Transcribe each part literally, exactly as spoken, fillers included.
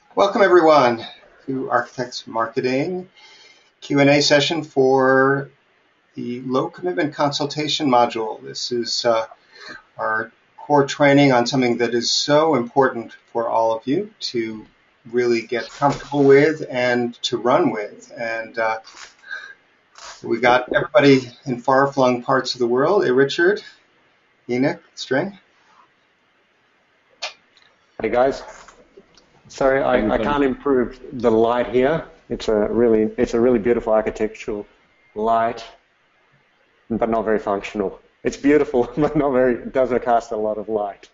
Welcome everyone to Architects Marketing Q and A session for the low commitment consultation module. This is uh, our core training on something that is so important for all of you to really get comfortable with and to run with. And uh, we got everybody in far-flung parts of the world. Hey, Richard, Enoch, String. Hey guys, sorry I, I can't improve the light here. It's a really it's a really beautiful architectural light, but not very functional. It's beautiful, but not very. It doesn't cast a lot of light.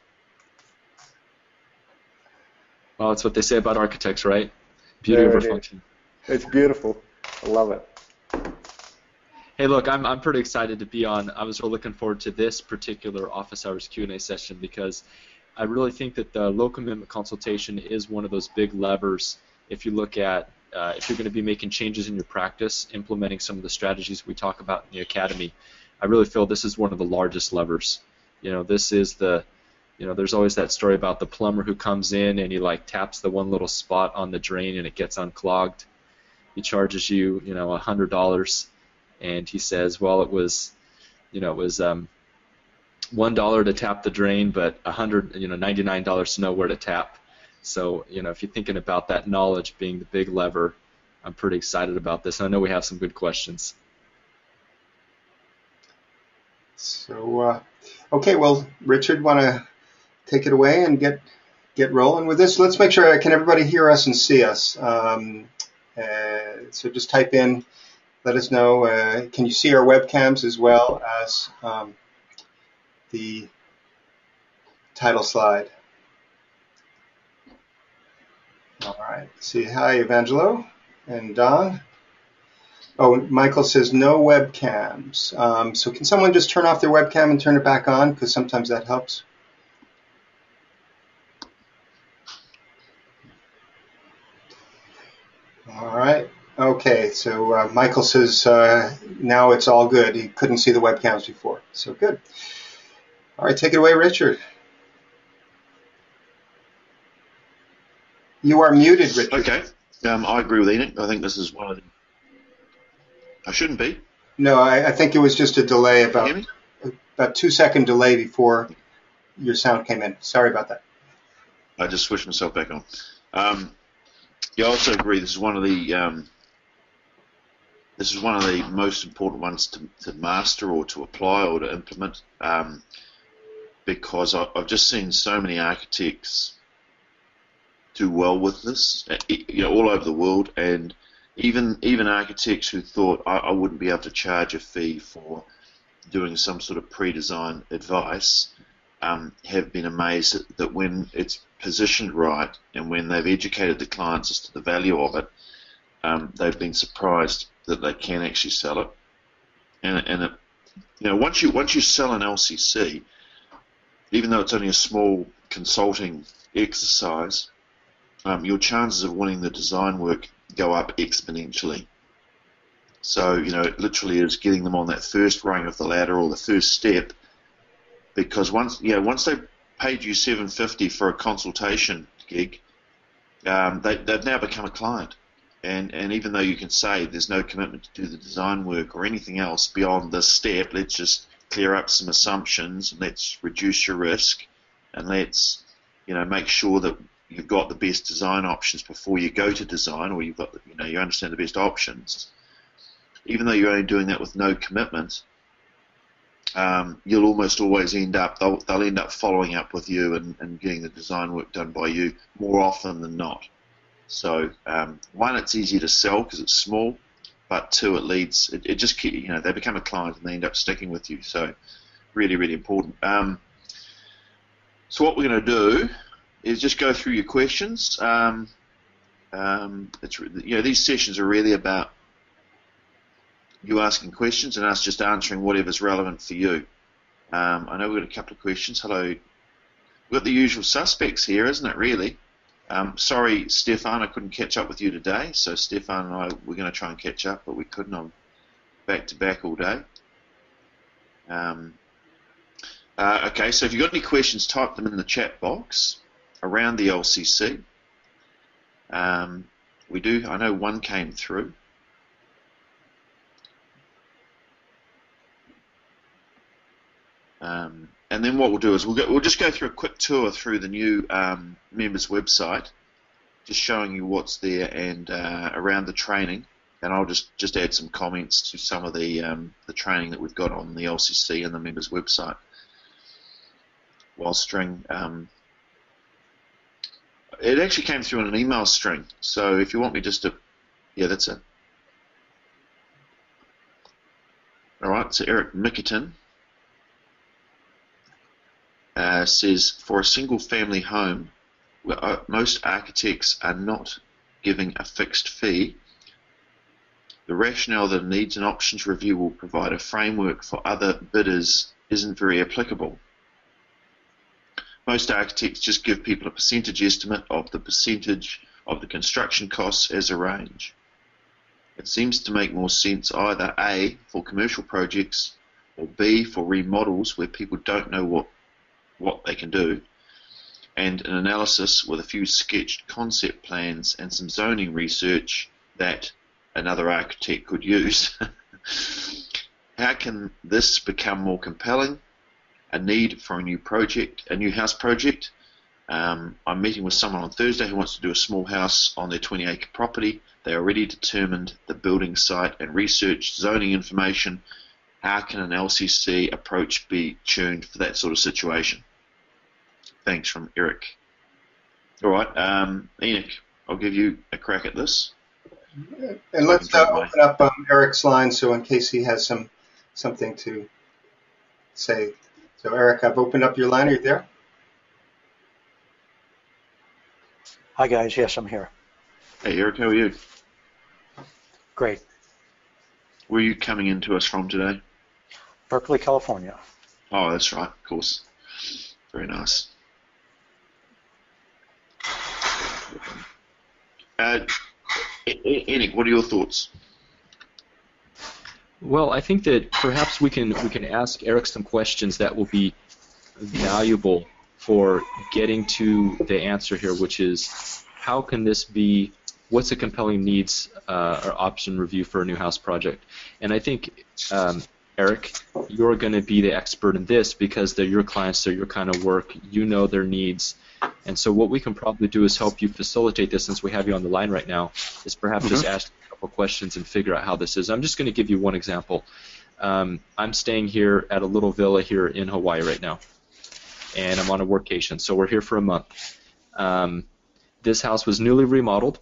Well, that's what they say about architects, right? Beauty There over it is. function. It's beautiful. I love it. Hey, look, I'm I'm pretty excited to be on. I was really looking forward to this particular office hours Q and A session because I really think that the low commitment consultation is one of those big levers. If you look at uh, if you're going to be making changes in your practice, implementing some of the strategies we talk about in the academy, I really feel this is one of the largest levers. You know, this is the You know, there's always that story about the plumber who comes in and he like taps the one little spot on the drain and it gets unclogged. He charges you, you know, a hundred dollars, and he says, well, it was, you know, it was um, one dollar to tap the drain, but a hundred, you know, ninety-nine dollars to know where to tap. So, you know, if you're thinking about that knowledge being the big lever, I'm pretty excited about this. And I know we have some good questions. So, uh, okay, well, Richard, want to take it away and get get rolling with this. Let's make sure, can everybody hear us and see us? Um, uh, so just type in, let us know. Uh, can you see our webcams as well as um, the title slide? All right. See, hi, Evangelo and Don. Oh, Michael says no webcams. Um, so can someone just turn off their webcam and turn it back on? Because sometimes that helps. All right. Okay. So uh, Michael says uh, now it's all good. He couldn't see the webcams before. So good. All right. Take it away, Richard. You are muted, Richard. Okay. Um, I agree with Enoch. I think this is one of the... I shouldn't be. No, I, I think it was just a delay, about Can you hear me? about two second delay before your sound came in. Sorry about that. I just switched myself back on. Um, yeah, I also agree. This is one of the um, this is one of the most important ones to, to master or to apply or to implement, um, because I, I've just seen so many architects do well with this, you know, all over the world, and even even architects who thought I, I wouldn't be able to charge a fee for doing some sort of pre-design advice, um, have been amazed that, that when it's positioned right and when they've educated the clients as to the value of it, um, they've been surprised that they can actually sell it. And, and it, you know, once you once you sell an L C C, even though it's only a small consulting exercise, um, your chances of winning the design work go up exponentially. So, you know, it literally is getting them on that first rung of the ladder or the first step, because once, you know, once they've paid you seven fifty for a consultation gig, um, they, they've now become a client. And, and even though you can say there's no commitment to do the design work or anything else beyond this step, let's just clear up some assumptions, and let's reduce your risk, and let's, you know, make sure that you've got the best design options before you go to design, or you've got, the, you know, you understand the best options. Even though you're only doing that with no commitment, um, you'll almost always end up, they'll, they'll end up following up with you and, and getting the design work done by you more often than not. So, um, one, it's easier to sell because it's small, but two, it leads, it, it just, you know, they become a client and they end up sticking with you. So, really, really important. Um, so what we're going to do is just go through your questions. Um, um, it's, you know, these sessions are really about you asking questions and us just answering whatever's relevant for you. Um, I know we've got a couple of questions. Hello. We've got the usual suspects here, isn't it, really? Um, sorry, Stefan, I couldn't catch up with you today. So Stefan and I were going to try and catch up, but we couldn't. I'm back-to-back all day. Um, uh, okay, so if you've got any questions, type them in the chat box around the L C C. Um, we do, I know one came through. Um, and then what we'll do is we'll, go, we'll just go through a quick tour through the new um, members website, just showing you what's there and uh, around the training. And I'll just, just add some comments to some of the um, the training that we've got on the L C C and the members website. While string, um, it actually came through in an email string. So if you want me just to, yeah, that's it. All right, so Eric Mickerton uh, says, for a single family home, where uh, most architects are not giving a fixed fee, the rationale that a needs and options review will provide a framework for other bidders isn't very applicable. Most architects just give people a percentage estimate of the percentage of the construction costs as a range. It seems to make more sense either A, for commercial projects, or B, for remodels where people don't know what, what they can do, and an analysis with a few sketched concept plans and some zoning research that another architect could use. How can this become more compelling? A need for a new project, a new house project. Um, I'm meeting with someone on Thursday who wants to do a small house on their twenty acre property. They already determined the building site and researched zoning information. How can an L C C approach be tuned for that sort of situation? Thanks, from Eric. All right, um, Enoch, I'll give you a crack at this. And let's uh, open up um, Eric's line so in case he has some something to say. So Eric, I've opened up your line. Are you there? Hi guys, yes, I'm here. Hey Eric, how are you? Great. Where are you coming in to us from today? Berkeley, California. Oh, that's right, of course. Very nice. Uh, Enoch, what are your thoughts? Well, I think that perhaps we can we can ask Eric some questions that will be valuable for getting to the answer here, which is how can this be, what's a compelling needs uh, or option review for a new house project? And I think, um, Eric, you're going to be the expert in this because they're your clients, they're your kind of work, you know their needs. And so what we can probably do is help you facilitate this, since we have you on the line right now, is perhaps mm-hmm. just ask a couple questions and figure out how this is. I'm just going to give you one example. Um, I'm staying here at a little villa here in Hawaii right now, and I'm on a workation, so we're here for a month. Um, this house was newly remodeled,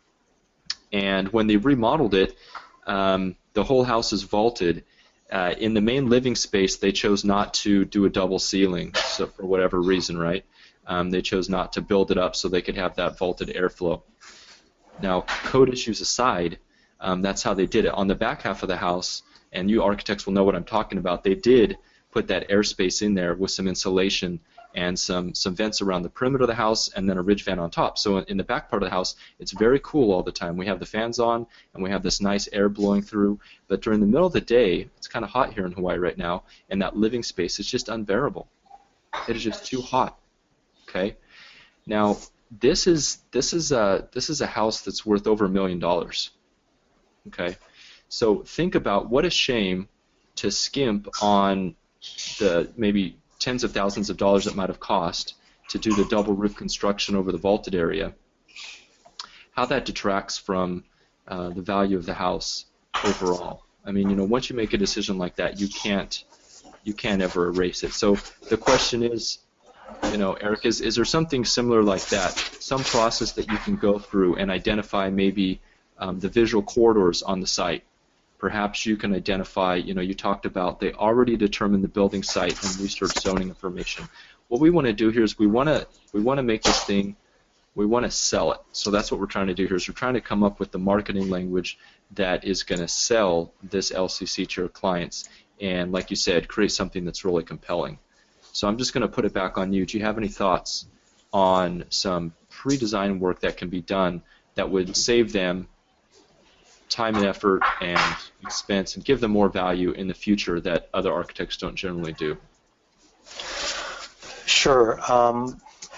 and when they remodeled it, um, the whole house is vaulted. Uh, in the main living space, they chose not to do a double ceiling, so for whatever reason, right? Um, they chose not to build it up so they could have that vaulted airflow. Now, code issues aside, um, that's how they did it. On the back half of the house, and you architects will know what I'm talking about, they did put that airspace in there with some insulation and some, some vents around the perimeter of the house and then a ridge fan on top. So in, in the back part of the house, it's very cool all the time. We have the fans on and we have this nice air blowing through, but during the middle of the day, it's kind of hot here in Hawaii right now, and that living space is just unbearable. It is just too hot. Okay, now this is this is a this is a house that's worth over a million dollars. Okay, so think about what a shame to skimp on the maybe tens of thousands of dollars it might have cost to do the double roof construction over the vaulted area. How that detracts from uh, the value of the house overall. I mean, you know, once you make a decision like that, you can't you can't ever erase it. So the question is, you know, Eric, is, is there something similar like that, some process that you can go through and identify maybe um, the visual corridors on the site? Perhaps you can identify, you know, you talked about they already determined the building site and research zoning information. What we want to do here is we want to we want to make this thing, we want to sell it. So that's what we're trying to do here is we're trying to come up with the marketing language that is going to sell this L C C to your clients and, like you said, create something that's really compelling. So I'm just going to put it back on you. Do you have any thoughts on some pre-design work that can be done that would save them time and effort and expense and give them more value in the future that other architects don't generally do? Sure. Um,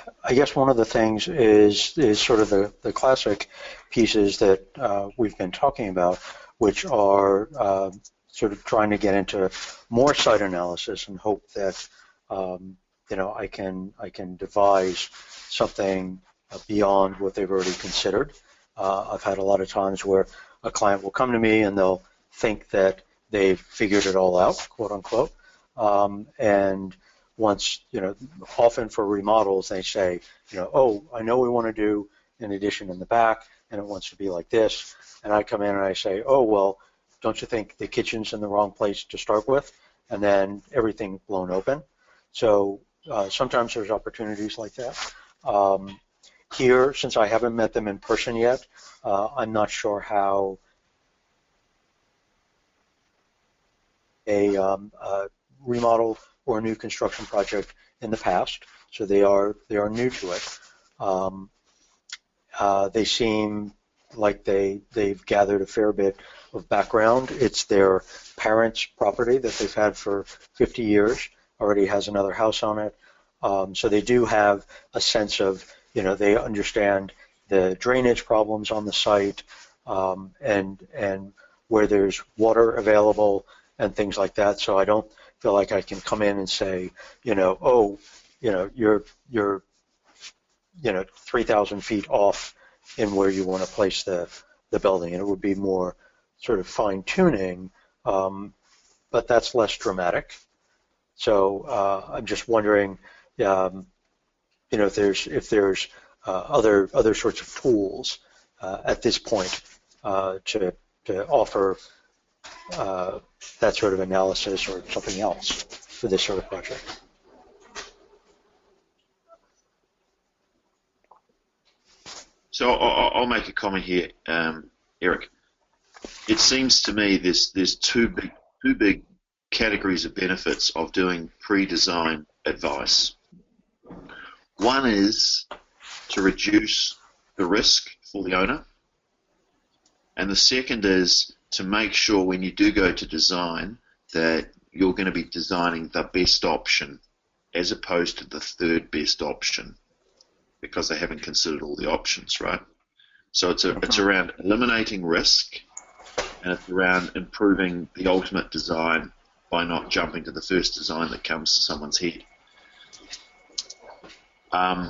I guess one of the things is is sort of the, the classic pieces that uh, we've been talking about, which are uh, sort of trying to get into more site analysis and hope that um, you know I can I can devise something beyond what they've already considered. Uh, I've had a lot of times where a client will come to me and they'll think that they've figured it all out, quote unquote, um, and once, you know, often for remodels, they say, you know, oh, I know we want to do an addition in the back, and it wants to be like this. And I come in and I say, oh, well, don't you think the kitchen's in the wrong place to start with? And then everything blown open. So uh, sometimes there's opportunities like that. Um, here, since I haven't met them in person yet, uh, I'm not sure how a, um, a remodel or a new construction project in the past, so they are they are new to it. Um, uh, they seem like they they've gathered a fair bit of background. It's their parents' property that they've had for fifty years. Already has another house on it, um, so they do have a sense of, you know, they understand the drainage problems on the site, um, and and where there's water available and things like that. So I don't feel like I can come in and say, you know, oh, you know, you're you're, you know, three thousand feet off in where you want to place the the building, and it would be more sort of fine tuning, um, but that's less dramatic. So uh, I'm just wondering, um, you know, if there's if there's uh, other other sorts of tools uh, at this point uh, to to offer Uh, that sort of analysis or something else for this sort of project. So I'll, I'll make a comment here, um, Eric. It seems to me there's there's two big two big categories of benefits of doing pre-design advice. One is to reduce the risk for the owner, and the second is to make sure when you do go to design that you're going to be designing the best option as opposed to the third best option, because they haven't considered all the options, right? So it's a, it's around eliminating risk, and it's around improving the ultimate design by not jumping to the first design that comes to someone's head. Um,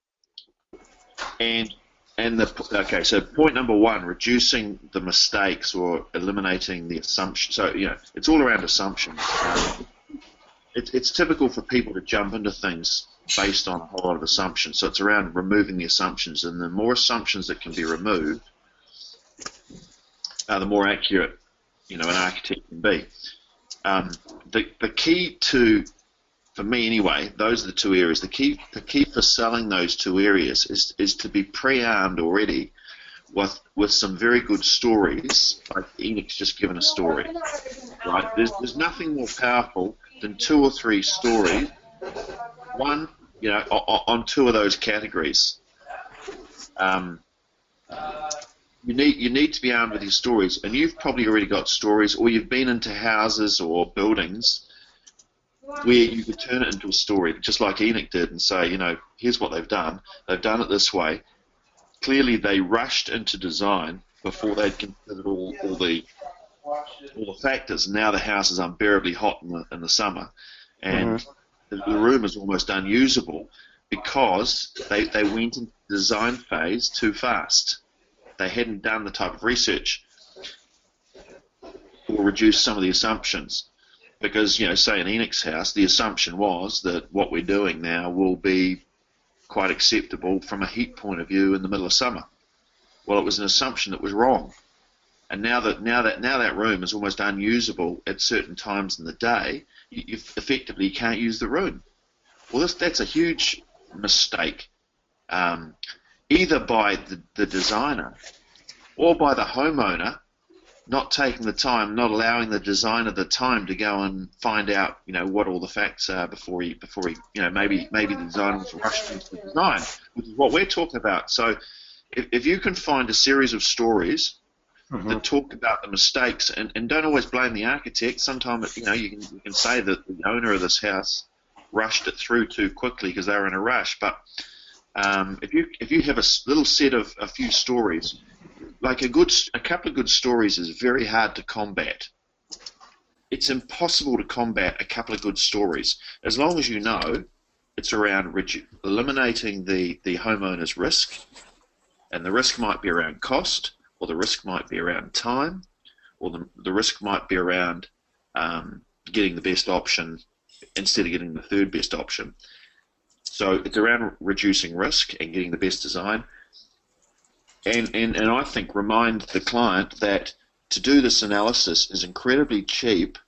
and And the okay, so point number one, reducing the mistakes or eliminating the assumption. So you know, it's all around assumptions. Um, it, it's typical for people to jump into things based on a whole lot of assumptions. So it's around removing the assumptions, and the more assumptions that can be removed, uh, the more accurate, you know, an architect can be. Um, the the key to For me, anyway, those are the two areas. The key, the key for selling those two areas is is to be pre-armed already with with some very good stories. Like Enix just given a story, right? There's there's nothing more powerful than two or three stories. One, you know, on, on two of those categories. Um, you need you need to be armed with your stories, and you've probably already got stories, or you've been into houses or buildings where you could turn it into a story, just like Enoch did, and say, you know, here's what they've done. They've done it this way. Clearly, they rushed into design before they'd considered all, all the all the factors. Now the house is unbearably hot in the, in the summer, and mm-hmm. the, the room is almost unusable because they, they went into the design phase too fast. They hadn't done the type of research or reduced some of the assumptions. Because, you know, say in Enix's house, the assumption was that what we're doing now will be quite acceptable from a heat point of view in the middle of summer. Well, it was an assumption that was wrong. And now that now that now that room is almost unusable at certain times in the day, you, you effectively can't use the room. Well, this, that's a huge mistake, um, either by the, the designer or by the homeowner. Not taking the time, not allowing the designer the time to go and find out, you know, what all the facts are before he, before he, you know, maybe maybe the designer was rushed into the design, which is what we're talking about. So, if, if you can find a series of stories mm-hmm. that talk about the mistakes, and, and don't always blame the architect. Sometimes, you know, you can you can say that the owner of this house rushed it through too quickly because they were in a rush. But um, if you if you have a little set of a few stories, like a good a couple of good stories is very hard to combat. It's impossible to combat a couple of good stories as long as you know it's around eliminating the the homeowner's risk, and the risk might be around cost, or the risk might be around time, or the the risk might be around um, getting the best option instead of getting the third best option. So it's around reducing risk and getting the best design. And, and, and I think remind the client that to do this analysis is incredibly cheap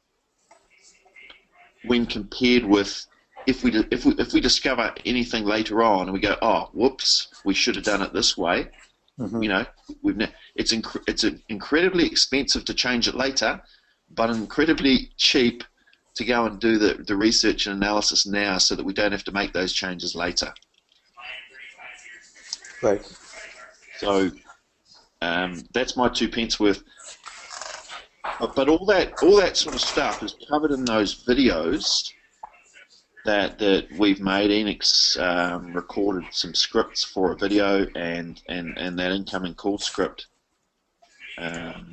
when compared with if we, if we, if we discover anything later on and we go, oh, whoops, we should have done it this way. Mm-hmm. You know, we've ne- it's, inc- it's incredibly expensive to change it later, but incredibly cheap to go and do the, the research and analysis now so that we don't have to make those changes later. Right. So um, that's my two pence worth. But, but all that all that sort of stuff is covered in those videos that that we've made. Enix um, recorded some scripts for a video, and, and, and that incoming call script. Um,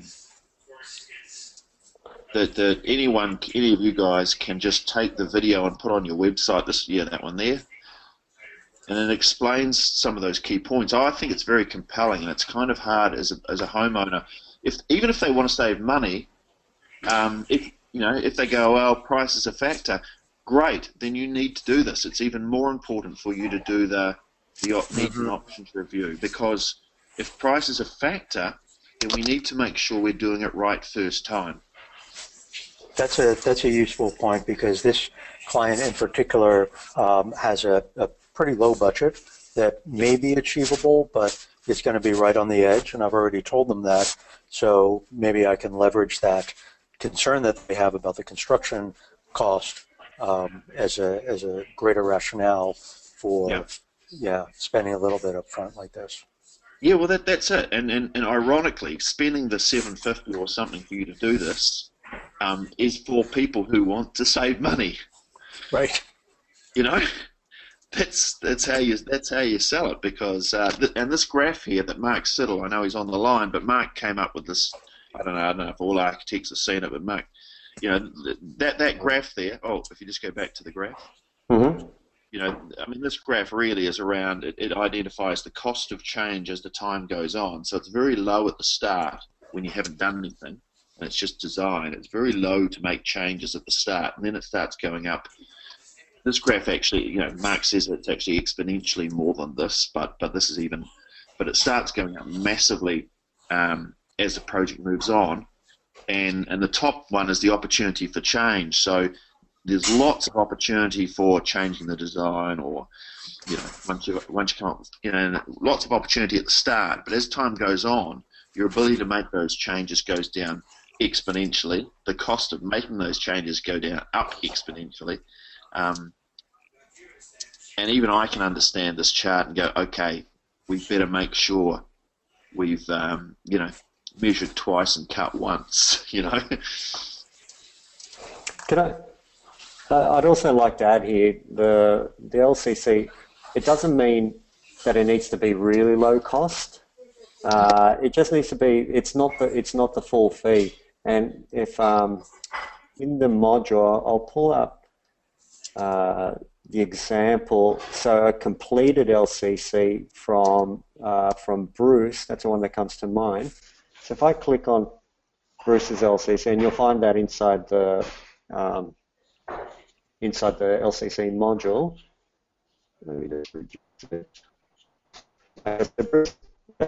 That, that anyone, any of you guys can just take the video and put on your website, this, yeah, that one there, and it explains some of those key points. I think it's very compelling, and it's kind of hard as a, as a homeowner, if even if they want to save money, um, if you know, if they go, well, price is a factor, great, then you need to do this. It's even more important for you to do the the op- needs and options review, because if price is a factor, then we need to make sure we're doing it right first time. That's a that's a useful point, because this client in particular um, has a, a pretty low budget that may be achievable, but it's going to be right on the edge, and I've already told them that. So maybe I can leverage that concern that they have about the construction cost um, as a as a greater rationale for yeah. yeah spending a little bit up front like this. Yeah, well that that's it, and and, and ironically, spending the seven fifty or something for you to do this. Um, is for people who want to save money, right? You know, that's that's how you that's how you sell it. Because uh, th- and this graph here that Mark Siddle, I know he's on the line, but Mark came up with this. I don't know, I don't know if all architects have seen it, but Mark, you know, th- that that graph there. Oh, if you just go back to the graph, mm-hmm. you know, I mean, this graph really is around. It, it identifies the cost of change as the time goes on. So it's very low at the start when you haven't done anything. And it's just design. It's very low to make changes at the start, and then it starts going up. This graph actually, you know, Mark says it's actually exponentially more than this, but but this is even, but it starts going up massively um, as the project moves on, and and the top one is the opportunity for change. So there's lots of opportunity for changing the design, or you know, once you once you come up with, you know, lots of opportunity at the start, but as time goes on, your ability to make those changes goes down exponentially. The cost of making those changes go down up exponentially, um, and even I can understand this chart and go, okay, we better make sure we've um, you know measured twice and cut once. You know. Can I? Uh, I'd also like to add here the the L C C. It doesn't mean that it needs to be really low cost. Uh, it just needs to be. It's not the. It's not the full fee. And if um, in the module, I'll pull up uh, the example. So a completed L C C from uh, from Bruce. That's the one that comes to mind. So if I click on Bruce's L C C, and you'll find that inside the um, inside the L C C module. Let me just reduce it. Uh, so Bruce,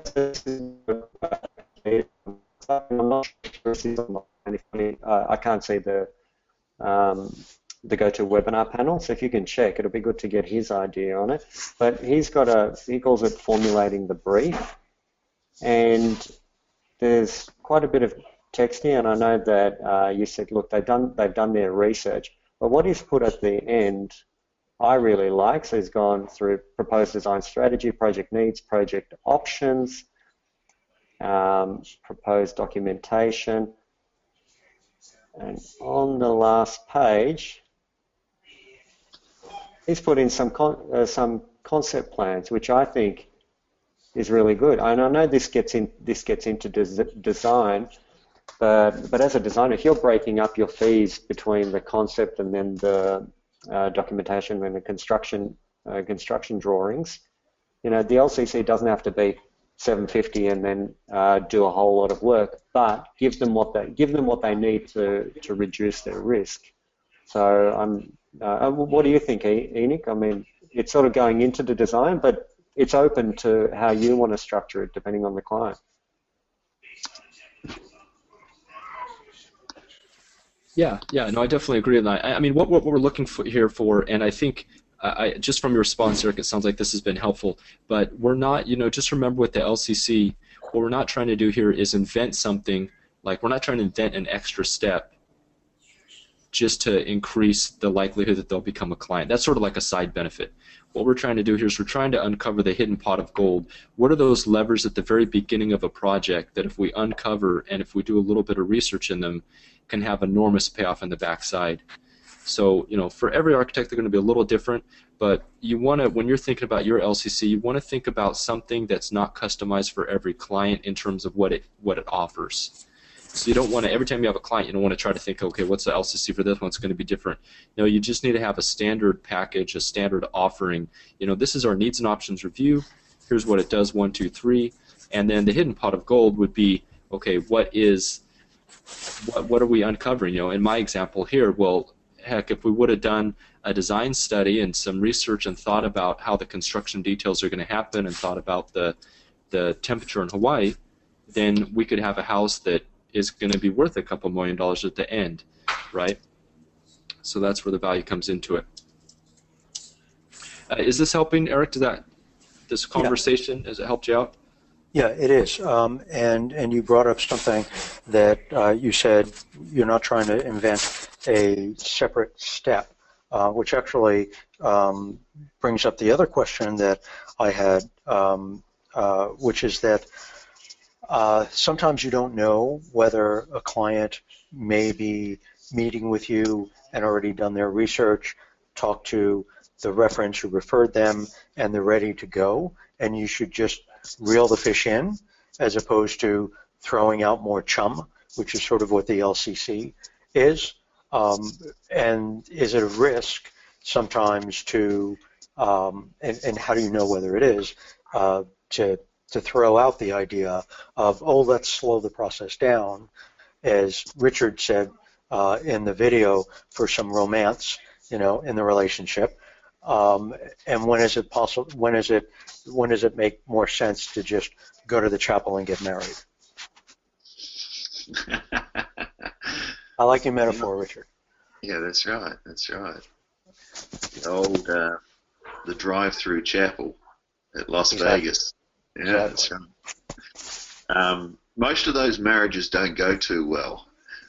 I'm not sure uh, I can't see the um, the GoToWebinar panel, so if you can check, it'll be good to get his idea on it. But he's got a, he calls it formulating the brief, and there's quite a bit of text here, and I know that uh, you said, look, they've done they've done their research, but what he's put at the end, I really like. So he's gone through proposed design strategy, project needs, project options, um, proposed documentation, and on the last page, he's put in some con uh, some concept plans, which I think is really good. And I know this gets in this gets into des- design, but but as a designer, if you're breaking up your fees between the concept and then the uh, documentation and the construction uh, construction drawings, you know, the L C C doesn't have to be seven fifty and then uh, do a whole lot of work, but give them what they give them what they need to to reduce their risk. So I'm. Uh, what do you think, Enoch? I mean, it's sort of going into the design, but it's open to how you want to structure it depending on the client. Yeah, yeah, no, I definitely agree with that. I, I mean, what, what we're looking for here for, and I think uh, I, just from your response, Eric, it sounds like this has been helpful, but we're not, you know, just remember with the L C C, what we're not trying to do here is invent something, like we're not trying to invent an extra step just to increase the likelihood that they'll become a client. That's sort of like a side benefit. What we're trying to do here is we're trying to uncover the hidden pot of gold. What are those levers at the very beginning of a project that if we uncover and if we do a little bit of research in them can have enormous payoff in the backside? So, you know, for every architect they're going to be a little different, but you want to, when you're thinking about your L C C, you want to think about something that's not customized for every client in terms of what it what it offers. So you don't want to, every time you have a client, you don't want to try to think, okay, what's the L C C for this one? It's going to be different. No, you just need to have a standard package, a standard offering. You know, this is our needs and options review. Here's what it does, one, two, three. And then the hidden pot of gold would be, okay, what is, what, what are we uncovering? You know, in my example here, well, heck, if we would have done a design study and some research and thought about how the construction details are going to happen and thought about the, the temperature in Hawaii, then we could have a house that is going to be worth a couple million dollars at the end, right? So that's where the value comes into it. Uh, is this helping, Eric? Does that this conversation yeah. has it helped you out? Yeah, it is. Um, and and you brought up something that uh, you said you're not trying to invent a separate step, uh, which actually um, brings up the other question that I had, um, uh, which is that. Uh, sometimes you don't know whether a client may be meeting with you and already done their research, talked to the reference who referred them, and they're ready to go, and you should just reel the fish in as opposed to throwing out more chum, which is sort of what the L C C is. Um, and is it a risk sometimes to, um, and, and how do you know whether it is, uh, to to throw out the idea of, oh, let's slow the process down, as Richard said uh, in the video, for some romance, you know, in the relationship. Um, and when is it possible? When is it? When does it make more sense to just go to the chapel and get married? I like your metaphor, Richard. Yeah, that's right. That's right. The old uh, the drive-through chapel at Las exactly. Vegas. Yeah, that's right. Um, most of those marriages don't go too well.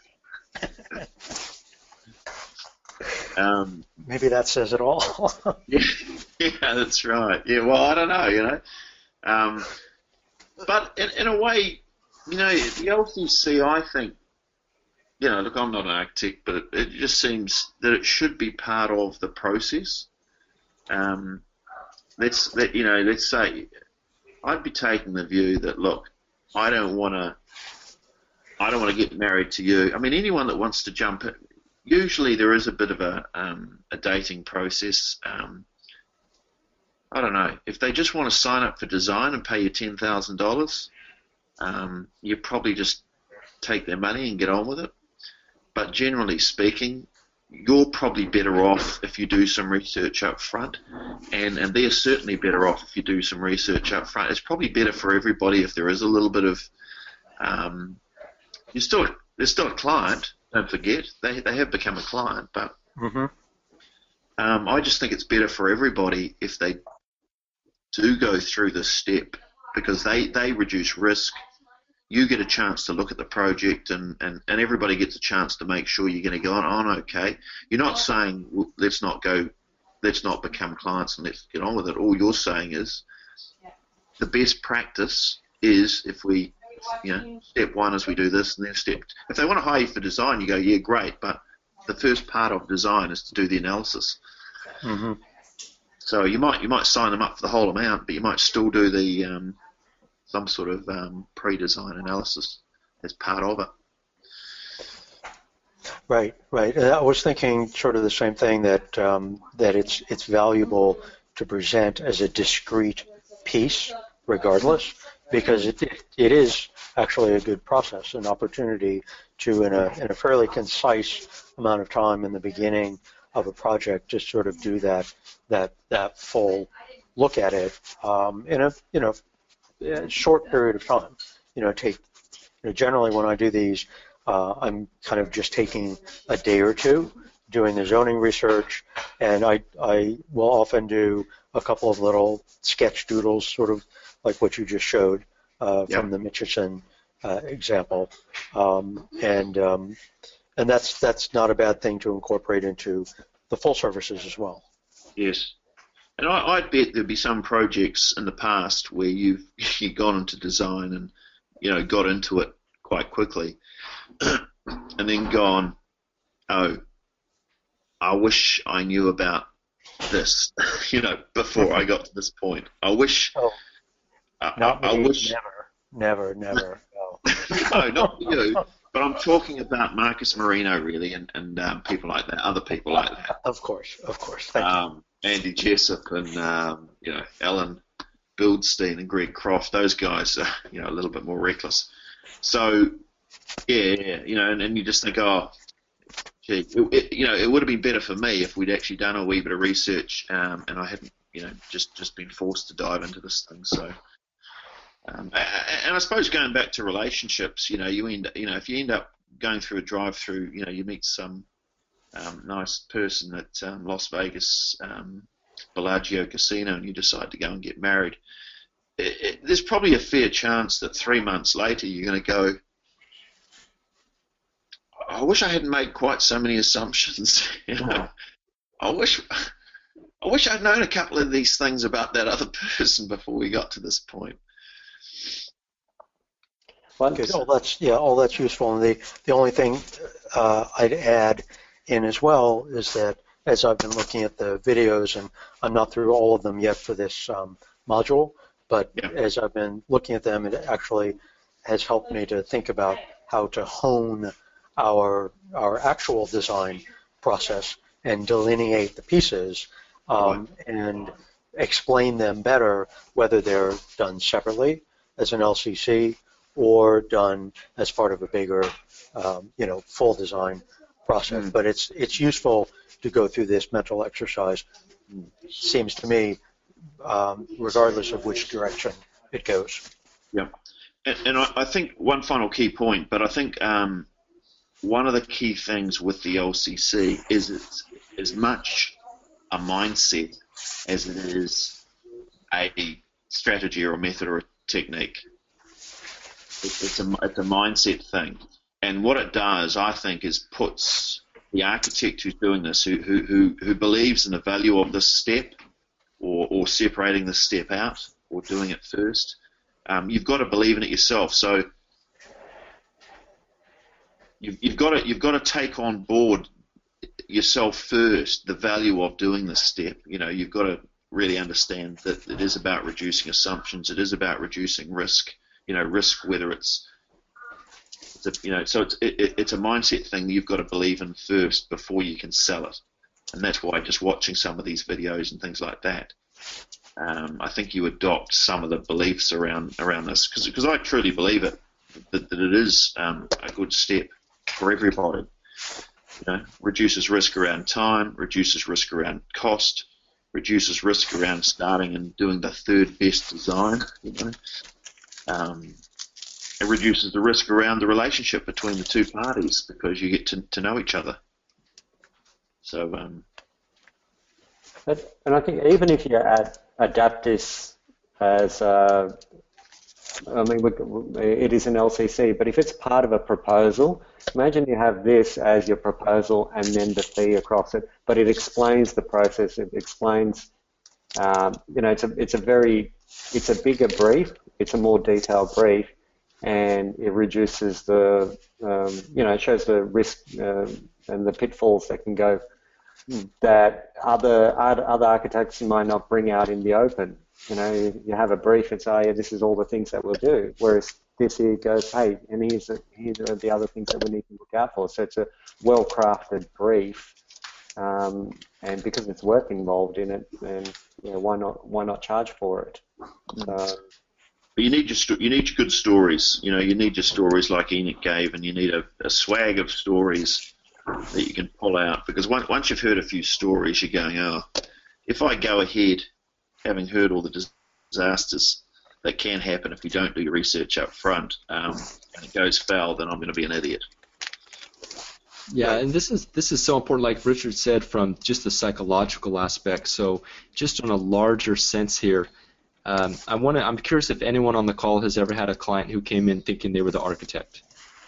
um, Maybe that says it all. yeah, yeah, that's right. Yeah, well, I don't know, you know. Um, but in, in a way, you know, the L C C, I think, you know, look, I'm not an architect, but it, it just seems that it should be part of the process. Um, let's, let, you know, let's say... I'd be taking the view that, look, I don't want to I don't want to get married to you. I mean, anyone that wants to jump in, usually there is a bit of a, um, a dating process. Um, I don't know. If they just want to sign up for design and pay you ten thousand dollars, um, you probably just take their money and get on with it. But generally speaking, you're probably better off if you do some research up front, and, and they're certainly better off if you do some research up front. It's probably better for everybody if there is a little bit of, um, you're still, they're still a client, don't forget. They, they have become a client, but mm-hmm. um, I just think it's better for everybody if they do go through this step, because they, they reduce risk. You get a chance to look at the project, and, and, and everybody gets a chance to make sure you're going to go on, on okay. You're not saying, well, let's not go, let's not become clients and let's get on with it. All you're saying is the best practice is if we, you know, step one is we do this, and then step, if they want to hire you for design, you go, yeah, great, but the first part of design is to do the analysis. Mm-hmm. So you might you might sign them up for the whole amount, but you might still do the um, some sort of um, pre-design analysis as part of it. Right, right. And I was thinking sort of the same thing, that um, that it's it's valuable to present as a discrete piece, regardless, because it it is actually a good process, an opportunity to, in a in a fairly concise amount of time in the beginning of a project, to sort of do that that that full look at it um, in a you know a short period of time. You know, take you know generally when I do these. Uh, I'm kind of just taking a day or two doing the zoning research, and I, I will often do a couple of little sketch doodles, sort of like what you just showed uh, Yep. from the Mitchison uh, example, um, and um, and that's that's not a bad thing to incorporate into the full services as well. Yes. And I, I bet there'd be some projects in the past where you've you gone into design and you know got into it quite quickly, and then gone, oh, I wish I knew about this, you know, before I got to this point. I wish. Oh, I, not I, I me, wish. never, never, never. No. No, not you. But I'm talking about Marcus Marino, really, and, and um, people like that, other people like that. Of course, of course. Thank you. Um, Andy Jessup and um, you know Alan Bildstein and Greg Croft. Those guys are you know a little bit more reckless. So yeah, yeah you know, and, and you just think, oh, gee, it, it, you know, it would have been better for me if we'd actually done a wee bit of research, um, and I hadn't, you know, just just been forced to dive into this thing. So. Um, and I suppose going back to relationships, you know, you end, you know, if you end up going through a drive-through, you know, you meet some um, nice person at um, Las Vegas um, Bellagio Casino, and you decide to go and get married. It, it, there's probably a fair chance that three months later you're going to go, I wish I hadn't made quite so many assumptions. You know, I wish, I wish I'd known a couple of these things about that other person before we got to this point. Good. All that's yeah, all that's useful. And the the only thing uh, I'd add in as well is that as I've been looking at the videos, and I'm not through all of them yet for this um, module, but Yeah. as I've been looking at them, it actually has helped me to think about how to hone our our actual design process and delineate the pieces um, and explain them better, whether they're done separately as an L C C or done as part of a bigger, um, you know, full design process. Mm. But it's it's useful to go through this mental exercise, seems to me, um, regardless of which direction it goes. Yeah, and, and I, I think one final key point, but I think um, one of the key things with the L C C is it's as much a mindset as it is a strategy or a method or a technique. It's a, it's a mindset thing. And what it does, I think, is puts the architect who's doing this, who who, who, who believes in the value of this step or, or separating this step out or doing it first, um, you've got to believe in it yourself. So you've, you've got to you've got to take on board yourself first the value of doing this step. You know, you've got to really understand that it is about reducing assumptions. It is about reducing risk. You know, risk, whether it's, it's a, you know, so it's it, it's a mindset thing you've got to believe in first before you can sell it, and that's why just watching some of these videos and things like that, um, I think you adopt some of the beliefs around around this because because I truly believe it that, that it is um, a good step for everybody. You know, reduces risk around time, reduces risk around cost, reduces risk around starting and doing the third best design. You know. Um, it reduces the risk around the relationship between the two parties because you get to, to know each other. So, um, But, and I think even if you add, adapt this as, uh, I mean, we, it is an L C C, but if it's part of a proposal, imagine you have this as your proposal and then the fee across it, but it explains the process, it explains, um, you know, it's a, it's a very, it's a bigger brief, it's a more detailed brief, and it reduces the, um, you know, it shows the risk uh, and the pitfalls that can go that other other architects might not bring out in the open. You know, you, you have a brief and say, yeah, this is all the things that we'll do. Whereas this here goes, hey, and here's, a, here's are the other things that we need to look out for. So it's a well-crafted brief, um, and because it's work involved in it, then you know, why not why not charge for it? So, but you need your you need your good stories. You know, you need your stories like Enoch gave, and you need a, a swag of stories that you can pull out. Because once once you've heard a few stories, you're going, oh, if I go ahead, having heard all the disasters that can happen if you don't do your research up front, um, and it goes foul, then I'm going to be an idiot. Yeah, and this is this is so important, like Richard said, from just the psychological aspect. So, just on a larger sense here, um, I want to. I'm curious if anyone on the call has ever had a client who came in thinking they were the architect.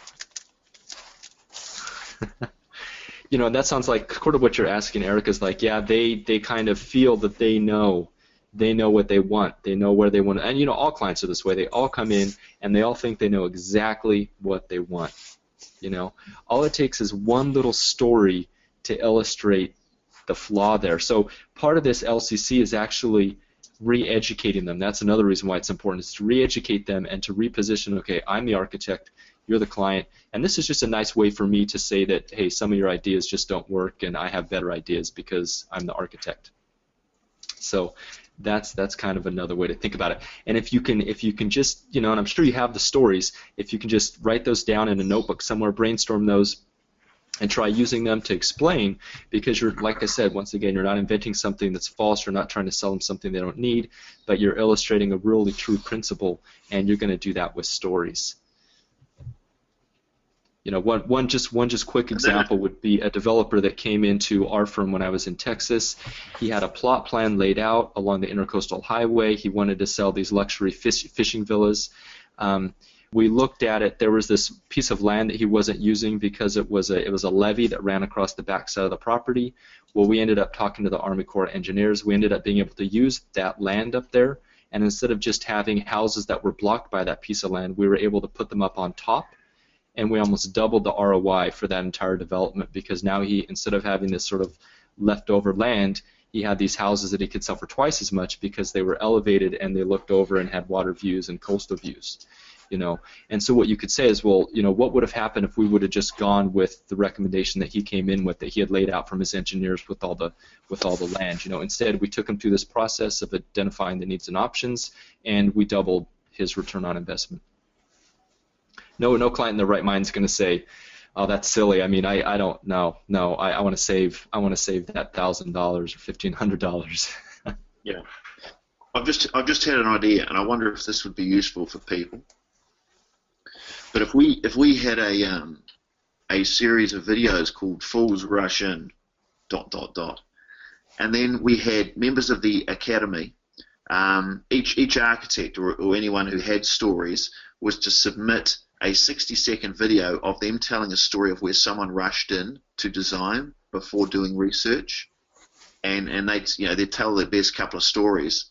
You know, and that sounds like sort of what you're asking, Eric. Is like, yeah, they they kind of feel that they know. They know what they want. They know where they want. And, you know, all clients are this way. They all come in, and they all think they know exactly what they want. You know, all it takes is one little story to illustrate the flaw there. So part of this L C C is actually re-educating them. That's another reason why it's important, is to re-educate them and to reposition, okay, I'm the architect, you're the client, and this is just a nice way for me to say that, hey, some of your ideas just don't work, and I have better ideas because I'm the architect. So that's that's kind of another way to think about it. And if you can if you can just, you know, and I'm sure you have the stories, if you can just write those down in a notebook somewhere, brainstorm those, and try using them to explain, because you're, like I said, once again, you're not inventing something that's false, you're not trying to sell them something they don't need, but you're illustrating a really true principle, and you're going to do that with stories. You know, one, one just one just quick example would be a developer that came into our firm when I was in Texas. He had a plot plan laid out along the Intercoastal Highway. He wanted to sell these luxury fish, fishing villas. Um, we looked at it. There was this piece of land that he wasn't using because it was a it was a levee that ran across the backside of the property. Well, we ended up talking to the Army Corps of Engineers. We ended up being able to use that land up there, and instead of just having houses that were blocked by that piece of land, we were able to put them up on top. And we almost doubled the R O I for that entire development, because now he, instead of having this sort of leftover land, he had these houses that he could sell for twice as much because they were elevated and they looked over and had water views and coastal views, you know. And so what you could say is, well, you know, what would have happened if we would have just gone with the recommendation that he came in with, that he had laid out from his engineers with all the with all the land, you know. Instead, we took him through this process of identifying the needs and options, and we doubled his return on investment. No, no client in their right mind is going to say, "Oh, that's silly. I mean, I, I don't know. No, I, I want to save. I want to save that thousand dollars or fifteen hundred dollars." Yeah, I've just I've just had an idea, and I wonder if this would be useful for people. But if we if we had a um, a series of videos called "Fools Rush In," dot dot dot, and then we had members of the academy, um, each each architect or, or anyone who had stories was to submit a sixty second video of them telling a story of where someone rushed in to design before doing research, and and they you know they tell their best couple of stories.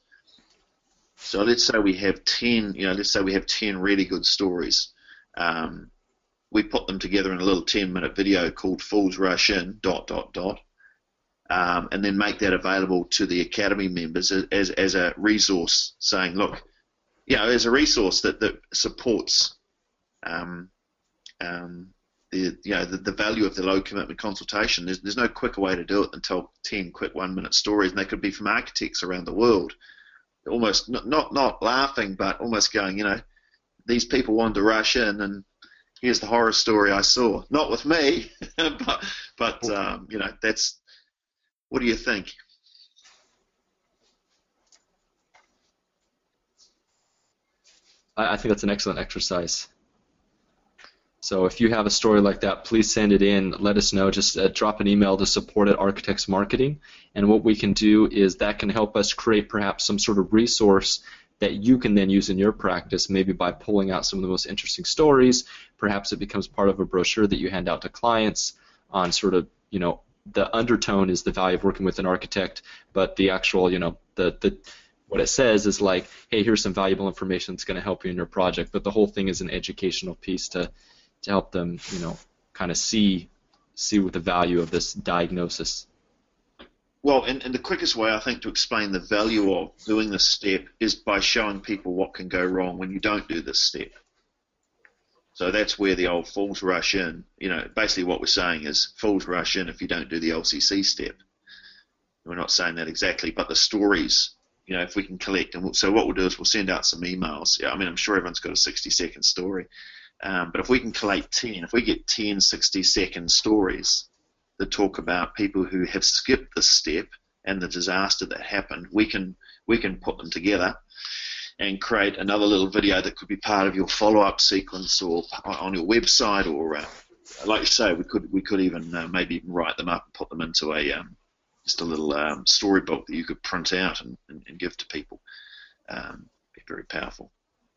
So let's say we have ten you know let's say we have ten really good stories. Um, we put them together in a little ten minute video called "Fools Rush In," dot dot dot, um, and then make that available to the academy members as as, as a resource, saying, look, you know, as a resource that that supports. Um, um, the you know the, the value of the low commitment consultation. There's there's no quicker way to do it than tell ten quick one minute stories, and they could be from architects around the world, almost not not, not laughing, but almost going, you know, these people wanted to rush in, and here's the horror story I saw. Not with me, but but um, you know, that's. What do you think? I, I think that's an excellent exercise. So if you have a story like that, please send it in. Let us know. Just uh, drop an email to support at Architects Marketing. And what we can do is that can help us create perhaps some sort of resource that you can then use in your practice, maybe by pulling out some of the most interesting stories. Perhaps it becomes part of a brochure that you hand out to clients on sort of, you know, the undertone is the value of working with an architect, but the actual, you know, the, the what it says is like, hey, here's some valuable information that's going to help you in your project. But the whole thing is an educational piece to to help them, you know, kind of see see what the value of this diagnosis. Well, and, and the quickest way, I think, to explain the value of doing this step is by showing people what can go wrong when you don't do this step. So that's where the old fools rush in. You know, basically what we're saying is fools rush in if you don't do the L C C step. We're not saying that exactly, but the stories, you know, if we can collect. And we'll, so what we'll do is we'll send out some emails. Yeah, I mean, I'm sure everyone's got a sixty-second story. Um, but if we can collate ten, if we get ten sixty-second stories that talk about people who have skipped this step and the disaster that happened, we can we can put them together and create another little video that could be part of your follow-up sequence or on your website, or uh, like you say, we could we could even uh, maybe even write them up and put them into a um, just a little um, storybook that you could print out and, and, and give to people. Um, be very powerful.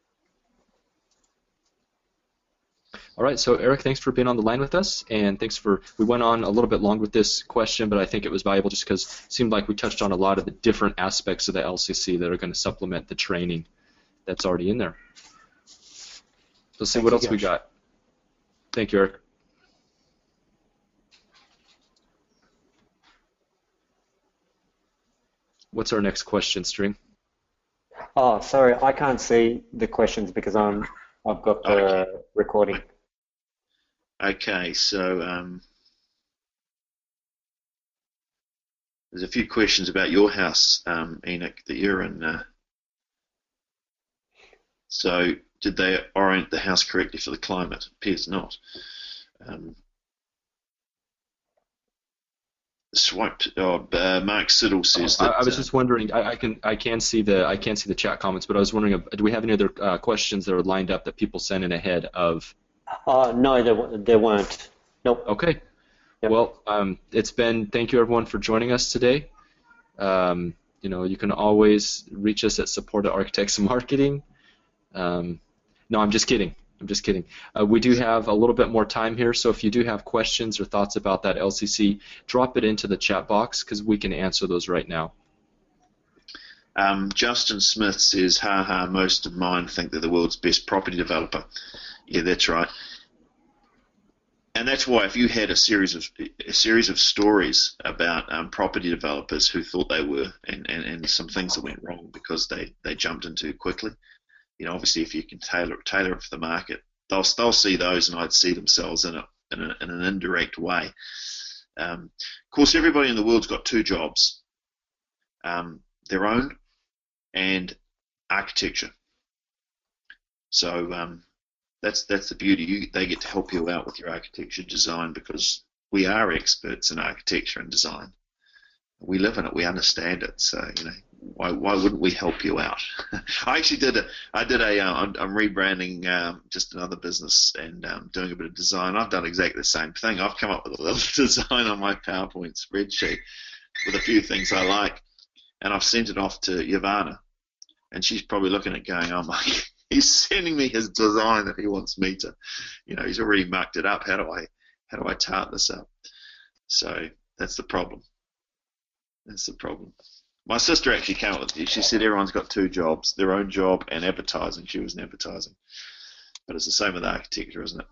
All right, so Eric, thanks for being on the line with us, and thanks for, we went on a little bit long with this question, but I think it was valuable just because it seemed like we touched on a lot of the different aspects of the L C C that are going to supplement the training that's already in there. Let's see what else we got. Thank you, Eric. What's our next question, String? Oh, sorry, I can't see the questions because I'm, I've got the Okay. recording. Okay, so um, there's a few questions about your house, um, Enoch, that you're in. Uh, so, did they orient the house correctly for the climate? Appears not. Um, Swipe. Oh, uh, Mark Siddle says I, that. I was uh, just wondering. I, I can I can see the I can see the chat comments, but I was wondering, do we have any other uh, questions that are lined up that people sent in ahead of? Uh, no, there, w- there weren't. Nope. Okay. Yep. Well, um, it's been. Thank you everyone for joining us today. Um, you know, you can always reach us at support at Architects Marketing. Um, no, I'm just kidding. I'm just kidding. Uh, we do have a little bit more time here, so if you do have questions or thoughts about that L C C, drop it into the chat box because we can answer those right now. Um, Justin Smith says, ha ha, most of mine think they're the world's best property developer. Yeah, that's right. And that's why if you had a series of a series of stories about um, property developers who thought they were, and, and, and some things that went wrong because they, they jumped in too quickly, you know, obviously if you can tailor tailor it for the market, they'll they'll see those, and I'd see themselves in a in, a, in an indirect way. Um, of course, everybody in the world's got two jobs: um, their own and architecture. So um, that's that's the beauty. You, they get to help you out with your architecture design because we are experts in architecture and design. We live in it. We understand it. So you know, why why wouldn't we help you out? I actually did a I did a uh, I'm, I'm rebranding um, just another business and um, doing a bit of design. I've done exactly the same thing. I've come up with a little design on my PowerPoint spreadsheet with a few things I like, and I've sent it off to Ivana, and she's probably looking at it going, oh my, he's sending me his design that he wants me to, you know, he's already mucked it up. How do I, how do I tart this up? So that's the problem. That's the problem. My sister actually came up with it. She said everyone's got two jobs, their own job and advertising. She was in advertising. But it's the same with architecture, isn't it?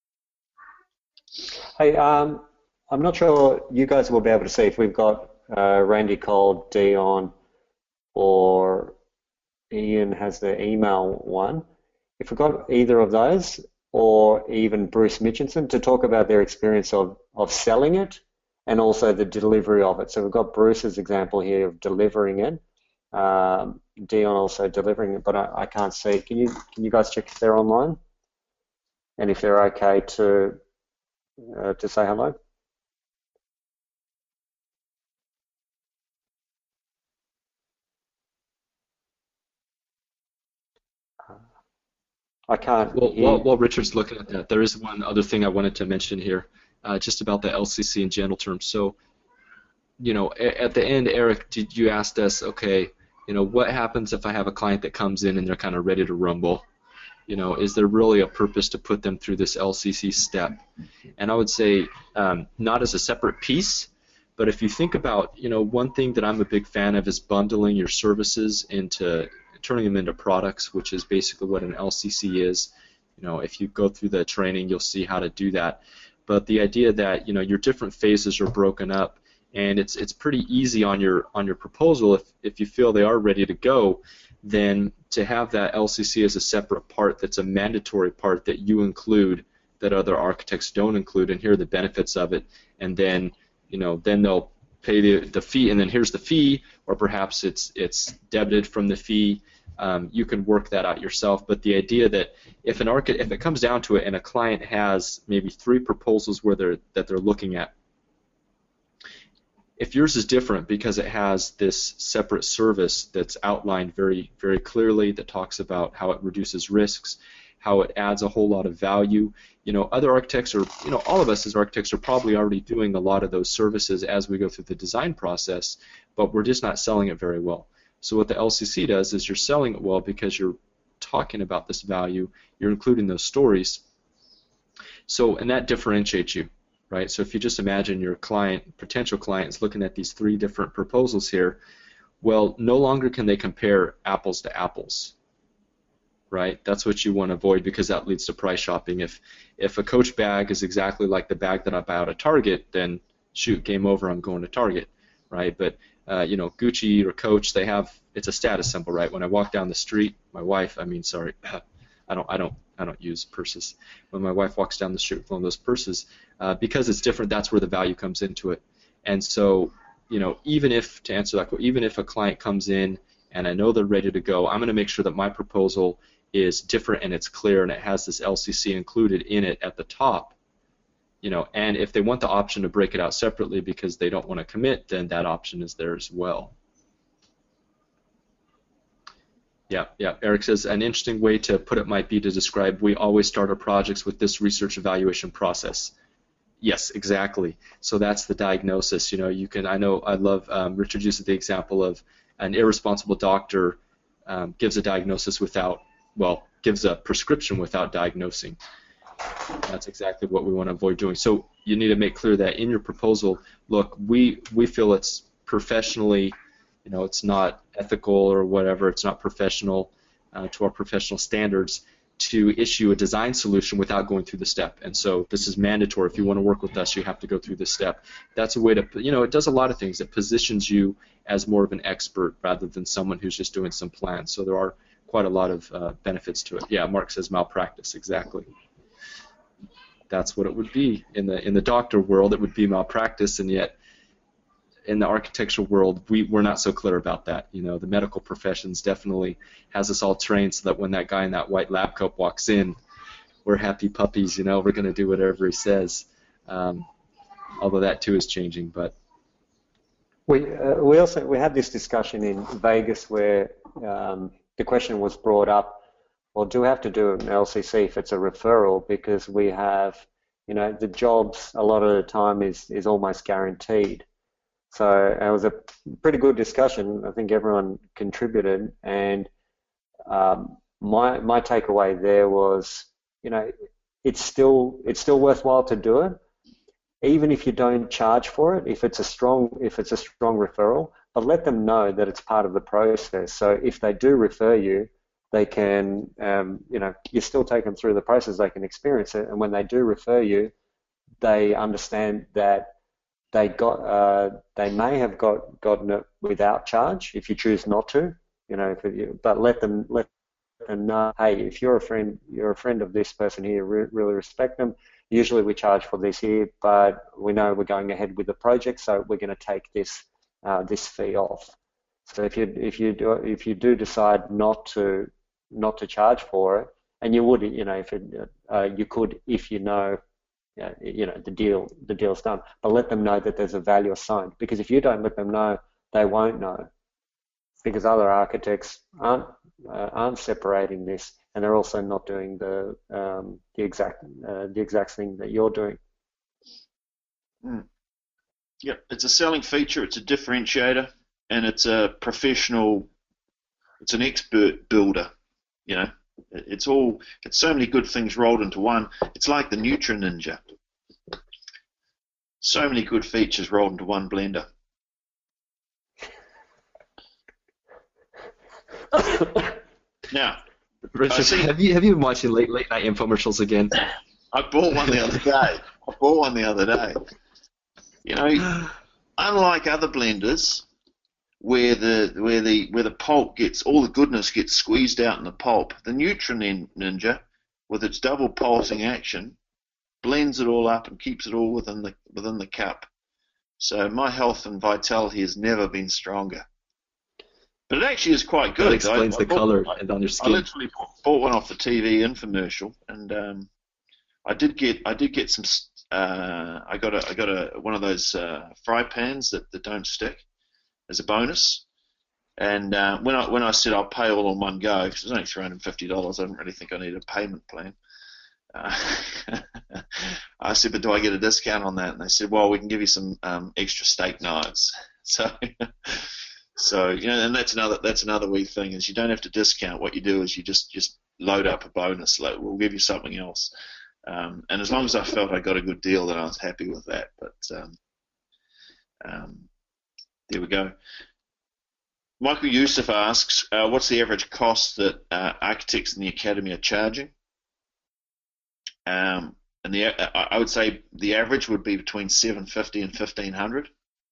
Hey, um, I'm not sure you guys will be able to see if we've got uh, Randy Cole, Dion, or Ian has the email one. If we've got either of those, or even Bruce Mitchinson, to talk about their experience of, of selling it and also the delivery of it. So we've got Bruce's example here of delivering it, um, Dion also delivering it, but I, I can't see. Can you can you guys check if they're online and if they're okay to uh, to say hello? I can't Well, hear. while, while Richard's looking at that, there is one other thing I wanted to mention here, uh, just about the L C C in general terms. So, you know, a, at the end, Eric, did you asked us, okay, you know, what happens if I have a client that comes in and they're kind of ready to rumble? You know, is there really a purpose to put them through this L C C step? And I would say um, not as a separate piece, but if you think about, you know, one thing that I'm a big fan of is bundling your services into turning them into products, which is basically what an L C C is. You know, if you go through the training, you'll see how to do that. But the idea that, you know, your different phases are broken up and it's it's pretty easy on your on your proposal if if you feel they are ready to go, then to have that L C C as a separate part that's a mandatory part that you include that other architects don't include, and here are the benefits of it, and then you know then they'll pay the the fee, and then here's the fee, or perhaps it's it's debited from the fee. Um, you can work that out yourself, but the idea that if an archi- if it comes down to it, and a client has maybe three proposals where they're that they're looking at, if yours is different because it has this separate service that's outlined very very clearly, that talks about how it reduces risks, how it adds a whole lot of value, you know, other architects or you know all of us as architects are probably already doing a lot of those services as we go through the design process, but we're just not selling it very well. So what the L C C does is you're selling it well because you're talking about this value, you're including those stories. So, and that differentiates you, right? So if you just imagine your client, potential client is looking at these three different proposals here, well, no longer can they compare apples to apples, right? That's what you want to avoid because that leads to price shopping. If if a Coach bag is exactly like the bag that I buy out at Target, then shoot, game over, I'm going to Target, right? But Uh, you know, Gucci or Coach, they have, it's a status symbol, right? When I walk down the street, my wife, I mean, sorry, I don't, I don't, I don't use purses. When my wife walks down the street with one of those purses, uh, because it's different, that's where the value comes into it. And so, you know, even if, to answer that, even if a client comes in and I know they're ready to go, I'm going to make sure that my proposal is different and it's clear and it has this L C C included in it at the top. You know, and if they want the option to break it out separately because they don't want to commit, then that option is there as well. Yeah, yeah. Eric says an interesting way to put it might be to describe we always start our projects with this research evaluation process. Yes, exactly. So that's the diagnosis. You know, you can. I know. I love um, Richard uses the example of an irresponsible doctor um, gives a diagnosis without, well, gives a prescription without diagnosing. That's exactly what we want to avoid doing. So you need to make clear that in your proposal, look, we we feel it's professionally, you know, it's not ethical or whatever, it's not professional uh, to our professional standards to issue a design solution without going through the step. And so this is mandatory. If you want to work with us, you have to go through this step. That's a way to, you know, it does a lot of things. It positions you as more of an expert rather than someone who's just doing some plans. So there are quite a lot of uh, benefits to it. Yeah, Mark says malpractice, exactly. That's what it would be. In the in the doctor world, it would be malpractice, and yet in the architectural world, we, we're not so clear about that. You know, the medical professions definitely has us all trained so that when that guy in that white lab coat walks in, we're happy puppies, you know, we're going to do whatever he says. Um, although that too is changing, but we uh, we also we had this discussion in Vegas where um, the question was brought up, well, do we have to do an L C C if it's a referral? Because we have, you know, the jobs a lot of the time is, is almost guaranteed. So it was a pretty good discussion. I think everyone contributed, and um, my my takeaway there was, you know, it's still it's still worthwhile to do it, even if you don't charge for it. If it's a strong if it's a strong referral, but let them know that it's part of the process. So if they do refer you, they can, um, you know, you still take them through the process, they can experience it, and when they do refer you, they understand that they got, uh, they may have got gotten it without charge if you choose not to, you know, if you, but let them let them know, hey, if you're a friend, you're a friend of this person here, re really respect them. Usually we charge for this here, but we know we're going ahead with the project, so we're going to take this uh, this fee off. So if you if you do if you do decide not to not to charge for it, and you would, you know, if it, uh, you could, if you know, you know, you know, the deal, the deal's done. But let them know that there's a value assigned, because if you don't let them know, they won't know, because other architects aren't uh, aren't separating this, and they're also not doing the um, the exact uh, the exact thing that you're doing. Mm. Yep, it's a selling feature, it's a differentiator, and it's a professional, it's an expert builder. You know, it's all, it's so many good things rolled into one. It's like the Nutra Ninja. So many good features rolled into one blender. Now, Richard, see, have you have you been watching late late night infomercials again? I bought one the other day. I bought one the other day. You know, unlike other blenders, where the where the where the pulp gets all the goodness gets squeezed out in the pulp, the Nutra Ninja, with its double pulsing action, blends it all up and keeps it all within the within the cup. So my health and vitality has never been stronger. But it actually is quite good. That explains I, the I bought, color I, and on your skin. I literally bought one off the T V infomercial, and um, I did get I did get some. Uh, I got a I got a one of those uh, fry pans that, that don't stick as a bonus. And uh, when I when I said I'll pay all in one go, because it was only three hundred fifty dollars, I didn't really think I needed a payment plan. Uh, I said, but do I get a discount on that? And they said, well, we can give you some um, extra steak knives. So. So you know, and that's another that's another wee thing is you don't have to discount. What you do is you just, just load up a bonus. Like we'll give you something else, um, and as long as I felt I got a good deal, then I was happy with that. But um, um, there we go. Michael Youssef asks, uh, what's the average cost that uh, architects in the academy are charging? Um, and the I would say the average would be between seven fifty and fifteen hundred.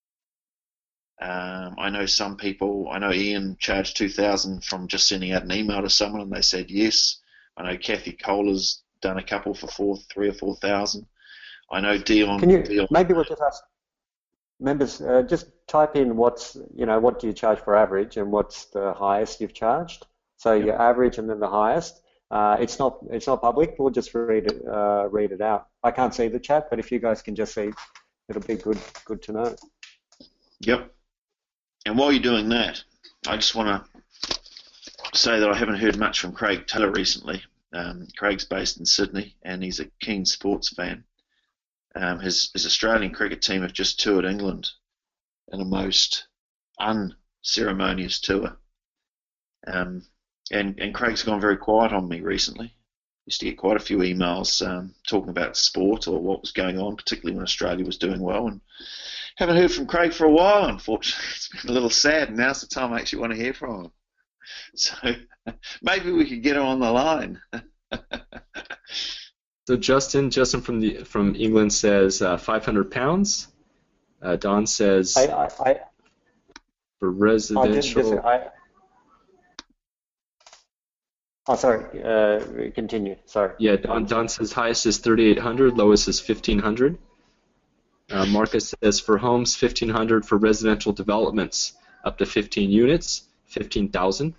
Um, I know some people, I know Ian charged two thousand from just sending out an email to someone and they said yes. I know Kathy Kohler's done a couple for four, three or four thousand. I know Dion. Can you, Dion, maybe we'll just ask members, uh, just type in what's, you know, what do you charge for average and what's the highest you've charged. So Yep. your average and then the highest. Uh, it's not, it's not public. We'll just read it, uh, read it out. I can't see the chat, but if you guys can just see, it'll be good, good to know. Yep. And while you're doing that, I just want to say that I haven't heard much from Craig Taylor recently. Um, Craig's based in Sydney, and he's a keen sports fan. Um, his, his Australian cricket team have just toured England in a most unceremonious tour. Um, and, and Craig's gone very quiet on me recently. Used to get quite a few emails um, talking about sport or what was going on, particularly when Australia was doing well. And haven't heard from Craig for a while, unfortunately. It's been a little sad, and now's the time I actually want to hear from him. So maybe we could get him on the line. So Justin, Justin from the from England says uh, five hundred pounds. Uh, Don says I, I, I, for I just, residential. I, oh, sorry. Uh, continue. Sorry. Yeah, Don, Don says highest is thirty-eight hundred, lowest is fifteen hundred. Uh, Marcus says for homes, fifteen hundred. For residential developments, up to fifteen units, fifteen thousand.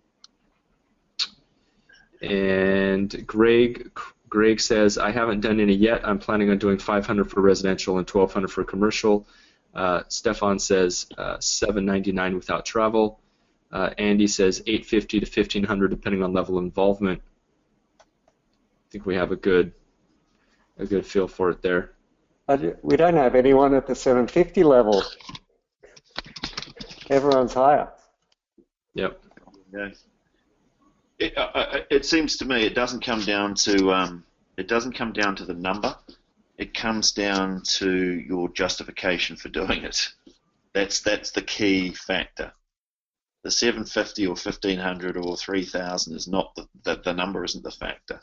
And Greg, Greg says, I haven't done any yet. I'm planning on doing five hundred for residential and twelve hundred for commercial. Uh, Stefan says uh, seven ninety-nine without travel. Uh, Andy says eight fifty to fifteen hundred depending on level of involvement. I think we have a good, a good feel for it there. We don't have anyone at the seven fifty level. Everyone's higher. Yep. Yeah. It, uh, it seems to me it doesn't come down to um, it doesn't come down to the number. It comes down to your justification for doing it. That's that's the key factor. The seven fifty or fifteen hundred or three thousand is not the, the the number isn't the factor.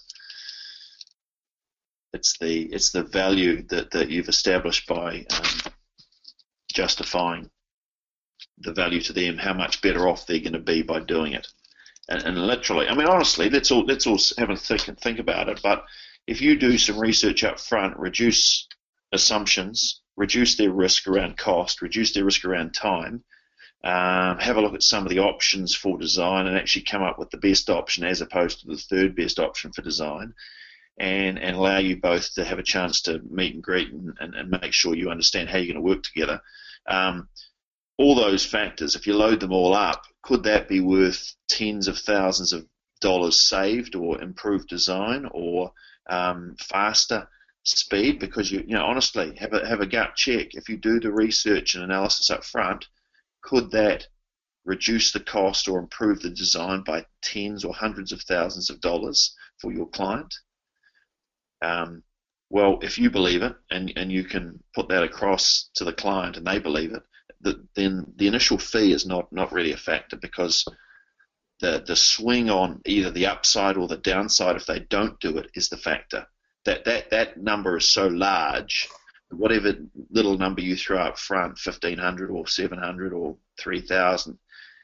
It's the it's the value that, that you've established by um, justifying the value to them, how much better off they're going to be by doing it. And, and literally, I mean, honestly, let's all let's all have a think and think about it. But if you do some research up front, reduce assumptions, reduce their risk around cost, reduce their risk around time, um, have a look at some of the options for design, and actually come up with the best option as opposed to the third best option for design, and and allow you both to have a chance to meet and greet and, and, and make sure you understand how you're going to work together. Um, all those factors, if you load them all up, could that be worth tens of thousands of dollars saved or improved design or um, faster speed? Because you, you know, honestly, have a have a gut check. If you do the research and analysis up front, could that reduce the cost or improve the design by tens or hundreds of thousands of dollars for your client? Um, well, if you believe it and and you can put that across to the client and they believe it, the, then the initial fee is not, not really a factor, because the the swing on either the upside or the downside if they don't do it is the factor. That that that number is so large whatever little number you throw up front, fifteen hundred or seven hundred or three thousand,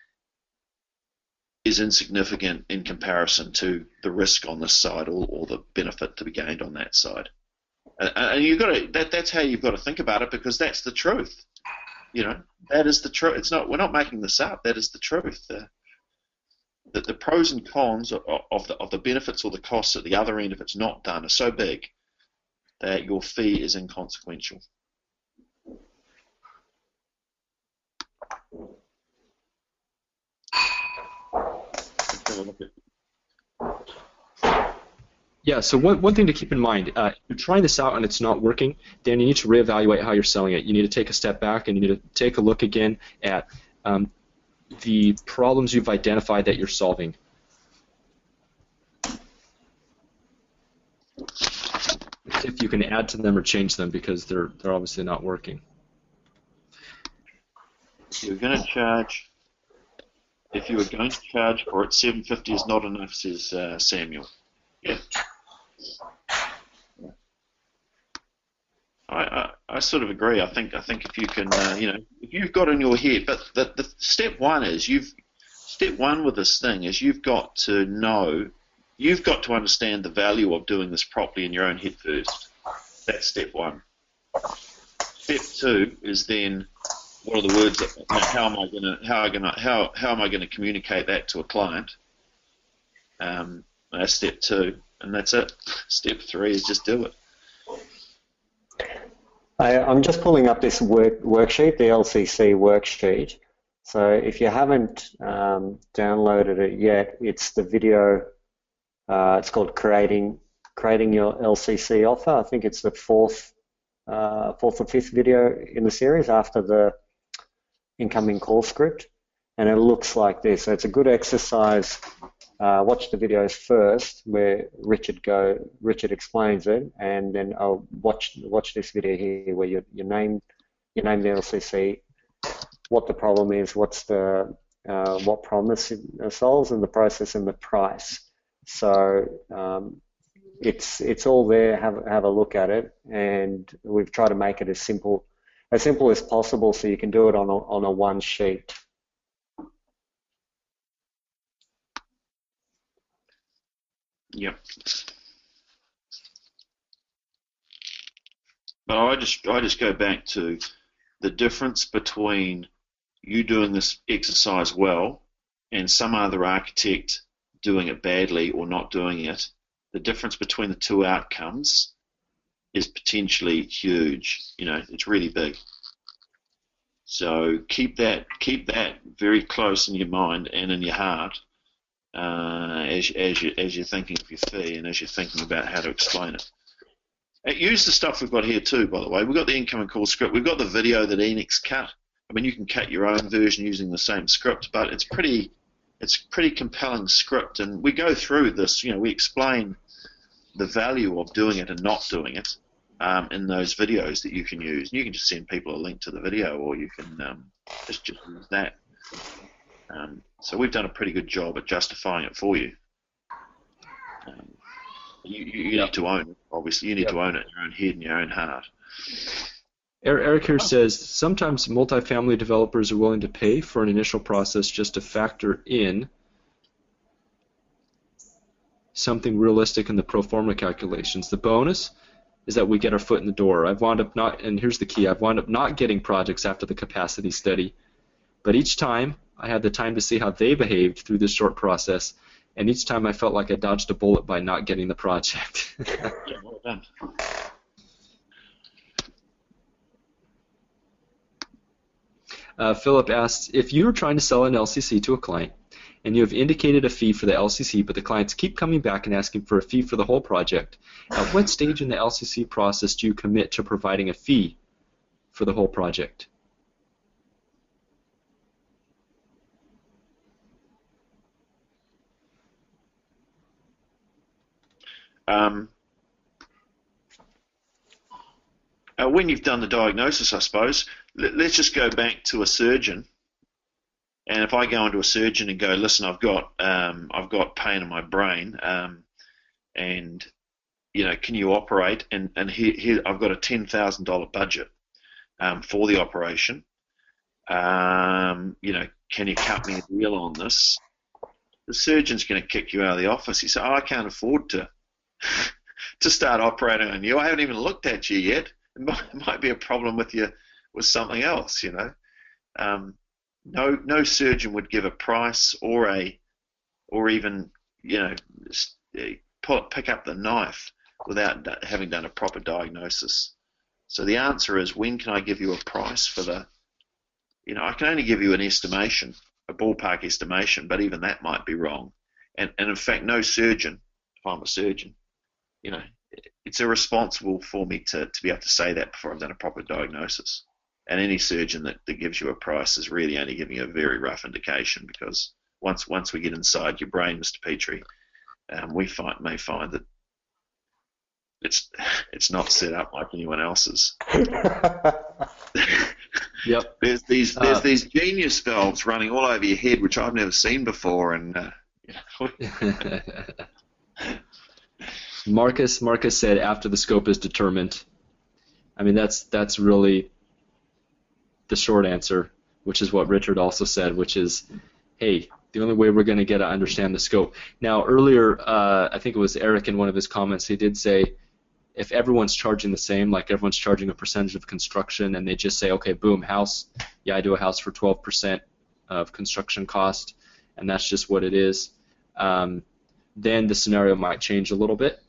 is insignificant in comparison to the risk on this side or, or the benefit to be gained on that side. And, and you've got to, that, that's how you've got to think about it, because that's the truth. You know, that is the truth. It's not, we're not making this up. That is the truth. The, the, the pros and cons of, of, the, of the benefits or the costs at the other end, if it's not done, are so big that your fee is inconsequential. Yeah, so one, one thing to keep in mind, uh, if you're trying this out and it's not working, then you need to reevaluate how you're selling it. You need to take a step back and you need to take a look again at um, the problems you've identified that you're solving. If you can add to them or change them, because they're, they're obviously not working. You're going to charge, if you were going to charge for it, seven fifty is not enough, says uh, Samuel. Yeah. I, I, I sort of agree. I think I think if you can, uh, you know, if you've got in your head, but the, the step one is you've step one with this thing is you've got to know, you've got to understand the value of doing this properly in your own head first. That's step one. Step two is then what are the words that, you know, how am I gonna how am I gonna how how am I gonna communicate that to a client? Um, that's step two, and that's it. Step three is just do it. I, I'm just pulling up this work, worksheet, the L C C worksheet. So if you haven't um, downloaded it yet, it's the video. Uh, it's called creating creating your L C C offer. I think it's the fourth uh, fourth or fifth video in the series after the incoming call script, and it looks like this. So it's a good exercise. Uh, watch the videos first, where Richard go. Richard explains it, and then I'll watch watch this video here, where you you name you name the L C C, what the problem is, what's the uh, what promise it solves, and the process and the price. So um, it's it's all there. Have have a look at it, and we've tried to make it as simple as simple as possible, so you can do it on a, on a one sheet. Yep. But I just I just go back to the difference between you doing this exercise well and some other architect doing it badly or not doing it. The difference between the two outcomes is potentially huge. You know, it's really big. So keep that keep that very close in your mind and in your heart. Uh, as, as, you, as you're thinking of your fee and as you're thinking about how to explain it. Uh, use the stuff we've got here too, by the way. We've got the incoming call script. We've got the video that Enix cut. I mean, you can cut your own version using the same script, but it's pretty, it's pretty compelling script. And we go through this, you know, we explain the value of doing it and not doing it um, in those videos that you can use. And you can just send people a link to the video, or you can um, just, just use that. Um, so we've done a pretty good job at justifying it for you. Um, you you, you yep. need to own it, obviously. You need yep. to own it in your own head and your own heart. Eric here says, sometimes multifamily developers are willing to pay for an initial process just to factor in something realistic in the pro forma calculations. The bonus is that we get our foot in the door. I've wound up not, and here's the key, I've wound up not getting projects after the capacity study, but each time I had the time to see how they behaved through this short process, and each time I felt like I dodged a bullet by not getting the project. Yeah, well done. Uh, Philip asks, if you are trying to sell an L C C to a client, and you have indicated a fee for the L C C, but the clients keep coming back and asking for a fee for the whole project, at what stage in the L C C process do you commit to providing a fee for the whole project? Um, uh, when you've done the diagnosis, I suppose, let, let's just go back to a surgeon. And if I go into a surgeon and go, listen, I've got um, I've got pain in my brain, um, and you know, can you operate? And and here, here I've got a ten thousand dollar budget um, for the operation. Um, you know, can you cut me a deal on this? The surgeon's going to kick you out of the office. He said, "Oh, I can't afford to to start operating on you. I haven't even looked at you yet. It might, it might be a problem with you with something else." You know, um, no no surgeon would give a price or a or even you know pull, pick up the knife without having done a proper diagnosis. So the answer is, when can I give you a price for the? You know, I can only give you an estimation, a ballpark estimation, but even that might be wrong. And, and in fact, no surgeon, if I'm a surgeon, you know, it's irresponsible for me to, to be able to say that before I've done a proper diagnosis. And any surgeon that, that gives you a price is really only giving you a very rough indication, because once once we get inside your brain, Mister Petrie, um, we find, may find that it's it's not set up like anyone else's. Yep. There's these there's Uh, these genius valves running all over your head, which I've never seen before, and uh, you know. Marcus Marcus said after the scope is determined. I mean, that's that's really the short answer, which is what Richard also said, which is, hey, the only way we're going to get to understand the scope. Now, earlier, uh, I think it was Eric in one of his comments, he did say, if everyone's charging the same, like everyone's charging a percentage of construction, and they just say, okay, boom, house, yeah, I do a house for twelve percent of construction cost, and that's just what it is, um, then the scenario might change a little bit.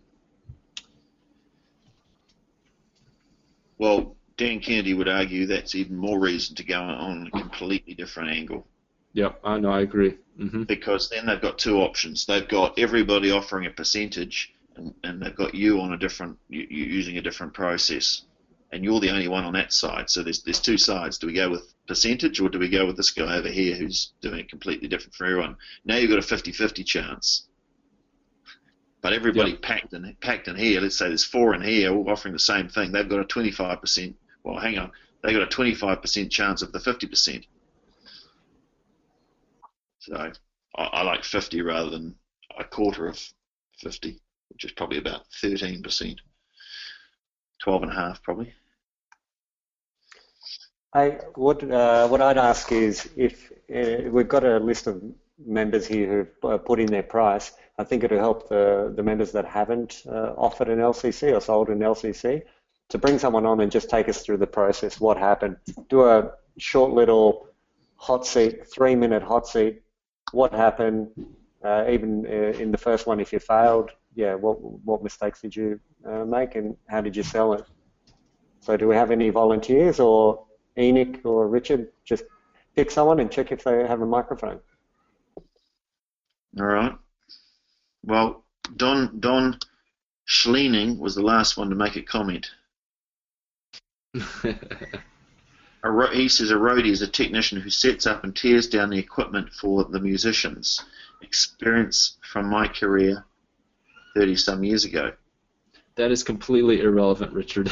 Well, Dan Kennedy would argue that's even more reason to go on a completely different angle. Yep, I know, I agree. Mm-hmm. Because then they've got two options. They've got everybody offering a percentage, and, and they've got you on a different, you, you using a different process, and you're the only one on that side. So there's there's two sides. Do we go with percentage, or do we go with this guy over here who's doing it completely different for everyone? Now you've got a fifty-fifty chance. But everybody Yep. packed in packed in here, let's say there's four in here all offering the same thing, they've got a twenty-five percent, well, hang on, they've got a twenty-five percent chance of the fifty percent. So I, I like fifty rather than a quarter of fifty, which is probably about thirteen percent, twelve and a half probably. I, what, uh, what I'd ask is, if uh, we've got a list of members here who've uh, put in their price, I think it'll help the, the members that haven't uh, offered an L C C or sold an L C C to bring someone on and just take us through the process, what happened. Do a short little hot seat, three minute hot seat, what happened, uh, even uh, in the first one if you failed, yeah, what, what mistakes did you uh, make and how did you sell it? So do we have any volunteers, or Enoch or Richard, just pick someone and check if they have a microphone. All right. Well, Don Don Schliening was the last one to make a comment. A ro- he says a roadie is a technician who sets up and tears down the equipment for the musicians. Experience from my career thirty some years ago. That is completely irrelevant, Richard.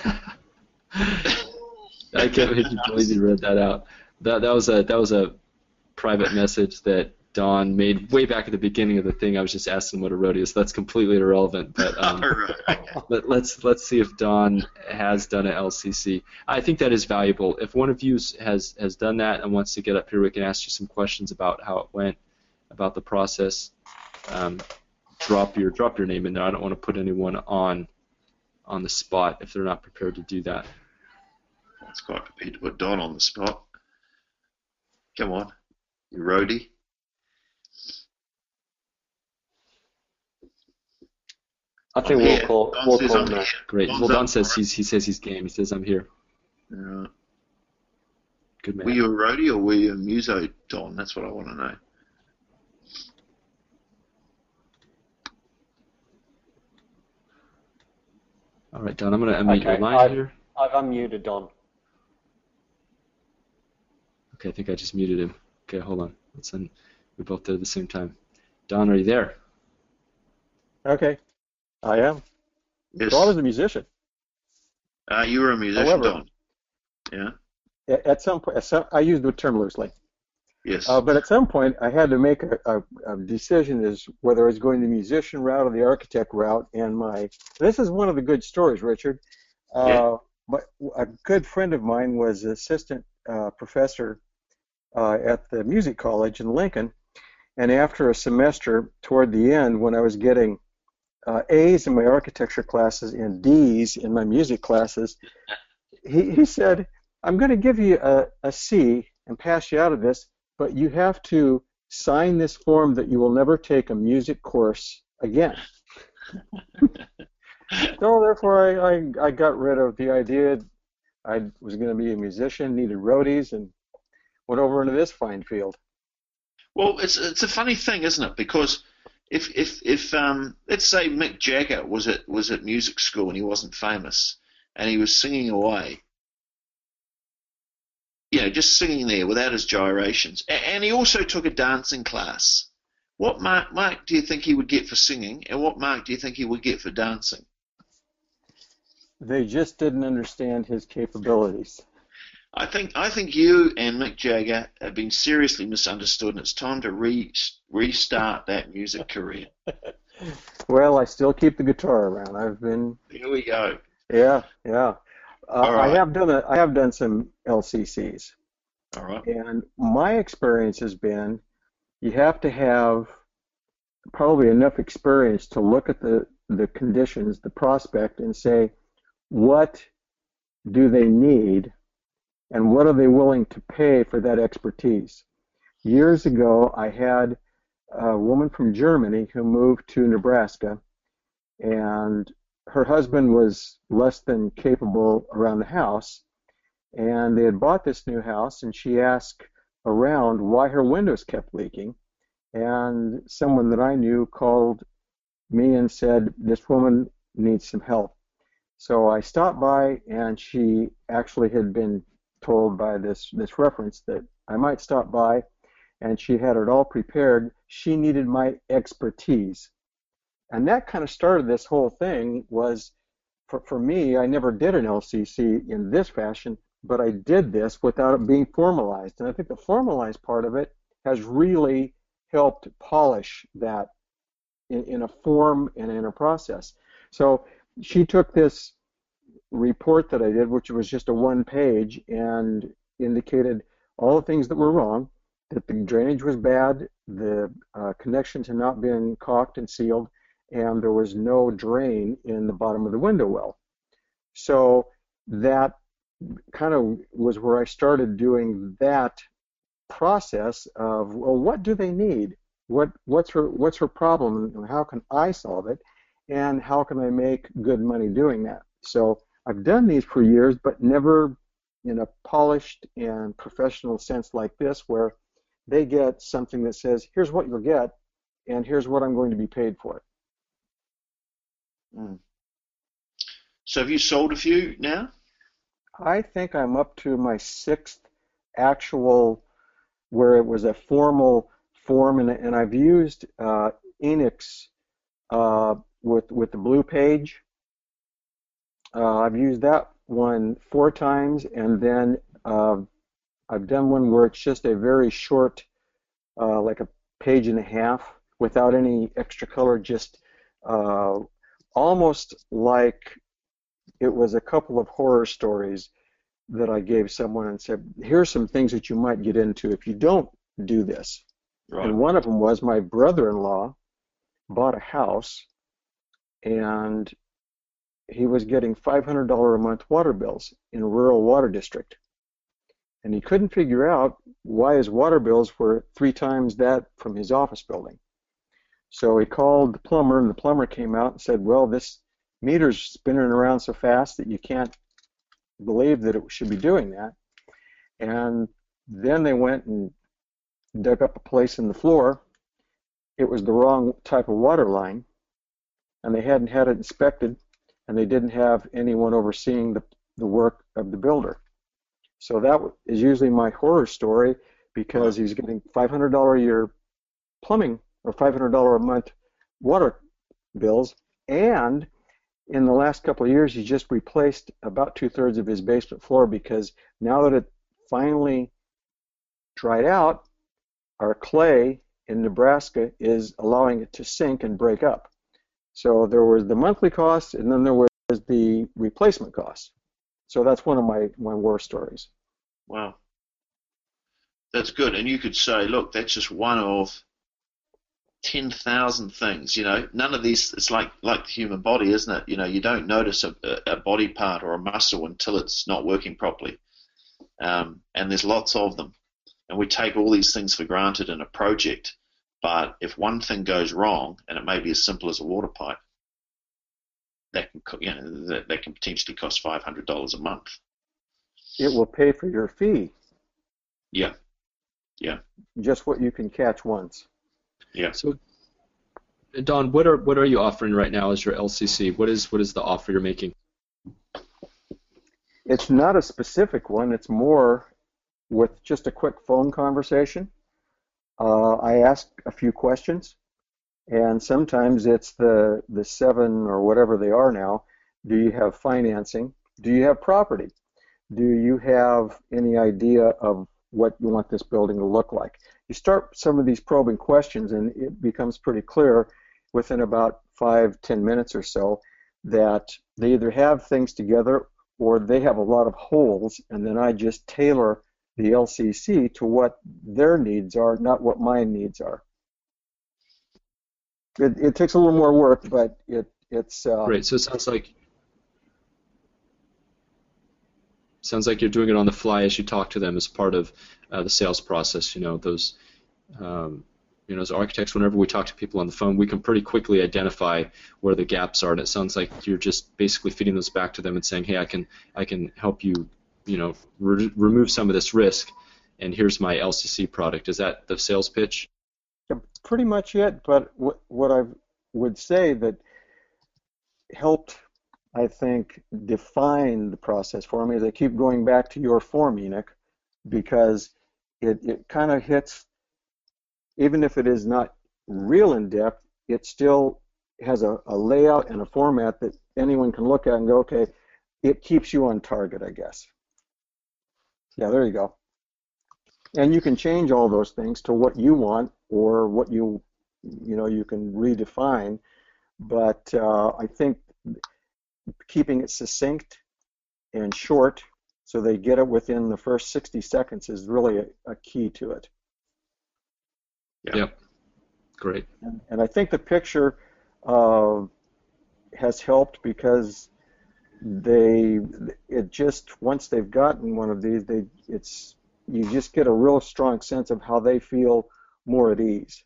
I can't believe you believe you read that out. That that was a that was a private message that Don made way back at the beginning of the thing. I was just asking what a roadie is. So that's completely irrelevant. But um, let, let's let's see if Don has done an L C C. I think that is valuable. If one of you has has done that and wants to get up here, we can ask you some questions about how it went, about the process. Um, drop your drop your name in there. I don't want to put anyone on on the spot if they're not prepared to do that. It's quite prepared to put Don on the spot. Come on, you roadie. I think I'm we'll here. call, Don we'll says call I'm him here. that. Great. Don's Well, Don up says for it. he's he says he's game. He says I'm here. All right. Good man. Were you a roadie or were you a muso, Don? That's what I want to know. All right, Don. I'm going to unmute Okay, your line I've, here. I've unmuted Don. Okay, I think I just muted him. Okay, hold on. Let's un- we both did at the same time. Don, are you there? Okay, I am. Yes. So I was a musician. Uh, you were a musician, However- Don. Yeah. A- At some point, at some, I use the term loosely. Yes. Uh, but at some point, I had to make a, a, a decision as whether I was going the musician route or the architect route. And my this is one of the good stories, Richard. Uh, Yeah. but a good friend of mine was assistant uh, professor uh, at the music college in Lincoln. And after a semester, toward the end, when I was getting uh, A's in my architecture classes and D's in my music classes, he, he said, I'm going to give you a, a C and pass you out of this, but you have to sign this form that you will never take a music course again. So therefore, I, I, I got rid of the idea I was going to be a musician, needed roadies, and went over into this fine field. Well, it's it's a funny thing, isn't it? Because if if if um, let's say Mick Jagger was at was at music school and he wasn't famous and he was singing away, you know, just singing there without his gyrations, and he also took a dancing class. What mark mark do you think he would get for singing, and what mark do you think he would get for dancing? They just didn't understand his capabilities. I think I think you and Mick Jagger have been seriously misunderstood, and it's time to re, restart that music career. Well, I still keep the guitar around. I've been. Here we go. Yeah, yeah. Uh, All right. I have done a, I have done some L C Cs, All right. and my experience has been you have to have probably enough experience to look at the the conditions, the prospect, and say, what do they need, and what are they willing to pay for that expertise? Years ago, I had a woman from Germany who moved to Nebraska, and her husband was less than capable around the house, and they had bought this new house, and she asked around why her windows kept leaking, and someone that I knew called me and said, this woman needs some help. So I stopped by, and she actually had been told by this, this reference that I might stop by, and she had it all prepared. She needed my expertise. And that kind of started this whole thing. Was for, for me, I never did an L C C in this fashion, but I did this without it being formalized. And I think the formalized part of it has really helped polish that in, in a form and in a process. So she took this report that I did, which was just a one page, and indicated all the things that were wrong, that the drainage was bad, the uh, connections had not been caulked and sealed, and there was no drain in the bottom of the window well. So that kind of was where I started doing that process of, well, what do they need? What what's her what's her problem, and how can I solve it, and how can I make good money doing that? So I've done these for years, but never in a polished and professional sense like this, where they get something that says, here's what you'll get, and here's what I'm going to be paid for it. Mm. So have you sold a few now? I think I'm up to my sixth actual, where it was a formal form, and, and I've used uh, Enix uh, with with the blue page. Uh, I've used that one four times, and then uh, I've done one where it's just a very short, uh, like a page and a half, without any extra color, just uh, almost like it was a couple of horror stories that I gave someone and said, here's some things that you might get into if you don't do this. Right. And one of them was my brother-in-law bought a house, and he was getting five hundred dollars a month water bills in a rural water district. And he couldn't figure out why his water bills were three times that from his office building. So he called the plumber, and the plumber came out and said, well, this meter's spinning around so fast that you can't believe that it should be doing that. And then they went and dug up a place in the floor. It was the wrong type of water line, and they hadn't had it inspected, and they didn't have anyone overseeing the, the work of the builder. So that is usually my horror story, because he's getting five hundred dollars a year plumbing or five hundred dollars a month water bills, and in the last couple of years he just replaced about two-thirds of his basement floor, because now that it finally dried out, our clay in Nebraska is allowing it to sink and break up. So there was the monthly cost, and then there was the replacement cost. So that's one of my, my war stories. Wow. That's good. And you could say, look, that's just one of ten thousand things. You know, none of these, it's like, like the human body, isn't it? You know, you don't notice a, a body part or a muscle until it's not working properly. Um, and there's lots of them. And we take all these things for granted in a project. But if one thing goes wrong, and it may be as simple as a water pipe, that can, you know, that, that can potentially cost five hundred dollars a month. It will pay for your fee. Yeah. Yeah. Just what you can catch once. Yeah. So, Don, what are what are you offering right now as your L C C? What is what is the offer you're making? It's not a specific one. It's more with just a quick phone conversation. Uh, I ask a few questions, and sometimes it's the the seven or whatever they are now. Do you have financing? Do you have property? Do you have any idea of what you want this building to look like? You start some of these probing questions, and it becomes pretty clear within about five, ten minutes or so that they either have things together or they have a lot of holes, and then I just tailor the L C C to what their needs are, not what my needs are. It, it takes a little more work, but it it's uh, Great. So it sounds like sounds like you're doing it on the fly as you talk to them as part of uh, the sales process. You know, those um, you know, as architects, whenever we talk to people on the phone, we can pretty quickly identify where the gaps are, and it sounds like you're just basically feeding those back to them and saying, hey, I can I can help you, you know, re remove some of this risk, and here's my L C C product. Is that the sales pitch? Yeah, pretty much it, but what, what I would say that helped, I think, define the process for me is I keep going back to your form, Enoch, because it, it kind of hits, even if it is not real in-depth, it still has a, a layout and a format that anyone can look at and go, okay, it keeps you on target, I guess. Yeah, there you go. And you can change all those things to what you want or what you, you know, you can redefine. But uh, I think keeping it succinct and short so they get it within the first sixty seconds is really a, a key to it. Yeah. Yep. Great. And, and I think the picture uh, has helped because they, it just, once they've gotten one of these, they, it's, you just get a real strong sense of how they feel more at ease.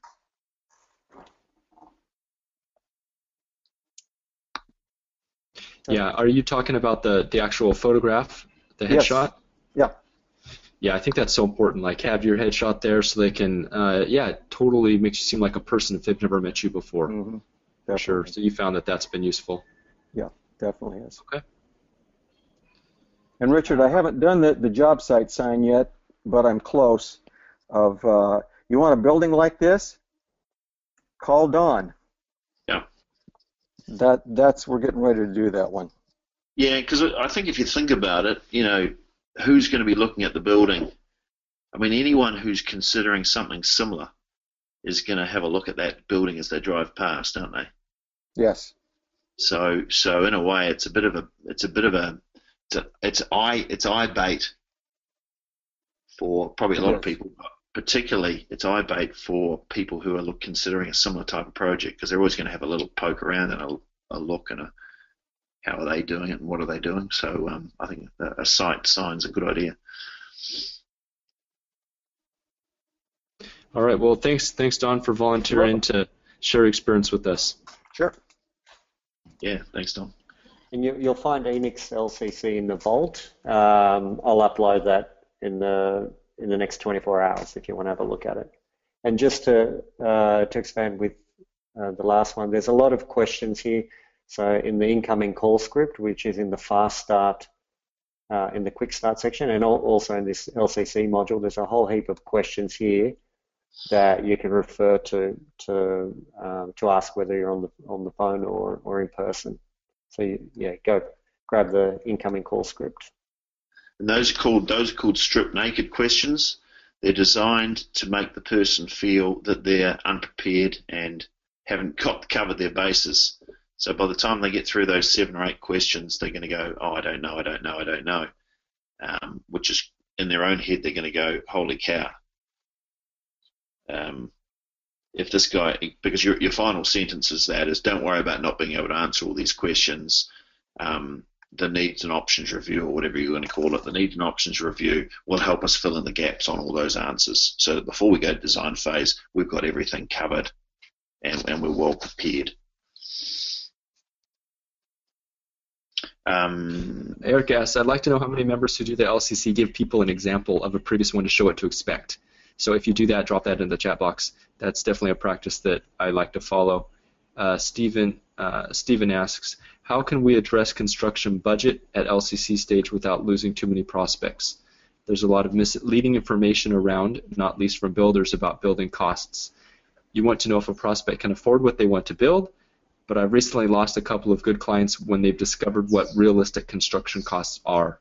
Yeah, are you talking about the, the actual photograph, the headshot? Yes. Yeah. Yeah, I think that's so important. Like, have your headshot there so they can, uh, yeah, it totally makes you seem like a person if they've never met you before. Mm-hmm. For sure. So you found that that's been useful. Yeah, definitely is. Okay. And Richard, I haven't done the, the job site sign yet, but I'm close. Of uh, you want a building like this? Call Don. Yeah. That that's we're getting ready to do that one. Yeah, because I think if you think about it, you know, who's going to be looking at the building? I mean, anyone who's considering something similar is going to have a look at that building as they drive past, aren't they? Yes. So, so in a way, it's a bit of a, it's a bit of a, it's, a, it's eye, it's eye bait for probably a lot of people, but particularly it's eye bait for people who are look, considering a similar type of project because they're always going to have a little poke around and a, a look and a, how are they doing it and what are they doing. So um, I think a, a site sign's a good idea. All right. Well, thanks, thanks, Don, for volunteering to share your experience with us. Sure. Yeah, thanks, Don. And you, you'll find Enoch's L C C in the vault. Um, I'll upload that in the in the next twenty-four hours if you want to have a look at it. And just to uh, to expand with uh, the last one, there's a lot of questions here. So in the incoming call script, which is in the fast start, uh, in the quick start section, and also in this L C C module, there's a whole heap of questions here that you can refer to to um, to ask whether you're on the on the phone or or in person. So you, yeah, go grab the incoming call script. And those are called those are called strip naked questions. They're designed to make the person feel that they're unprepared and haven't got covered their bases. So by the time they get through those seven or eight questions, they're going to go, oh, I don't know, I don't know, I don't know, um, which is in their own head, they're going to go, holy cow. Um, if this guy, because your, your final sentence is that, is don't worry about not being able to answer all these questions. Um, the needs and options review, or whatever you're going to call it, the needs and options review will help us fill in the gaps on all those answers, so that before we go to design phase, we've got everything covered and, and we're well prepared. Um, Eric asks, I'd like to know how many members who do the L C C give people an example of a previous one to show what to expect. So if you do that, drop that in the chat box. That's definitely a practice that I like to follow. Uh, Stephen, uh, Stephen asks, how can we address construction budget at L C C stage without losing too many prospects? There's a lot of misleading information around, not least from builders, about building costs. You want to know if a prospect can afford what they want to build, but I've recently lost a couple of good clients when they've discovered what realistic construction costs are.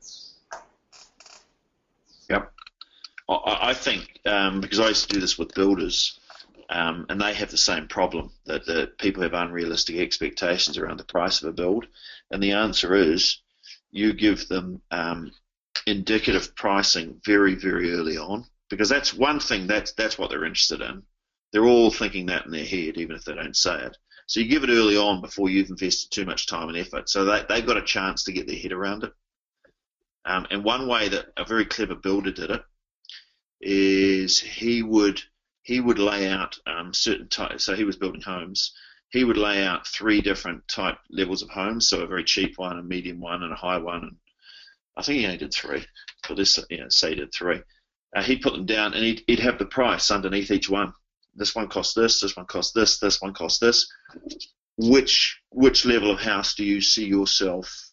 Yep. I think, um, because I used to do this with builders, um, and they have the same problem, that the people have unrealistic expectations around the price of a build, and the answer is you give them um, indicative pricing very, very early on, because that's one thing, that's, that's what they're interested in. They're all thinking that in their head, even if they don't say it. So you give it early on before you've invested too much time and effort, so they, they've got a chance to get their head around it. Um, and one way that a very clever builder did it is he would he would lay out um, certain types. So he was building homes. He would lay out three different type levels of homes. So a very cheap one, a medium one, and a high one. And I think he only did three. But let's you know, say he did three. Uh, he'd put them down, and he'd, he'd have the price underneath each one. This one costs this. This one costs this. This one costs this. Which which level of house do you see yourself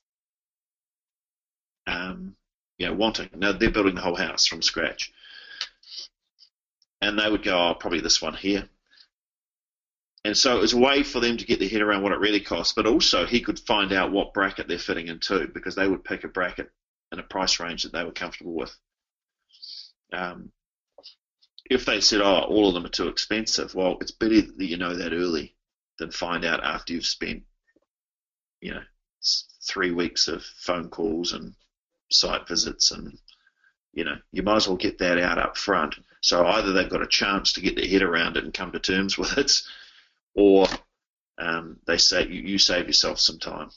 um, you know, wanting? Now they're building the whole house from scratch. And they would go, oh, probably this one here. And so it was a way for them to get their head around what it really costs, but also he could find out what bracket they're fitting into, because they would pick a bracket and a price range that they were comfortable with. Um, if they said, oh, all of them are too expensive, well, it's better that you know that early than find out after you've spent, you know, three weeks of phone calls and site visits, and you know, you might as well get that out up front. So either they've got a chance to get their head around it and come to terms with it, or um, they say you, you save yourself some time.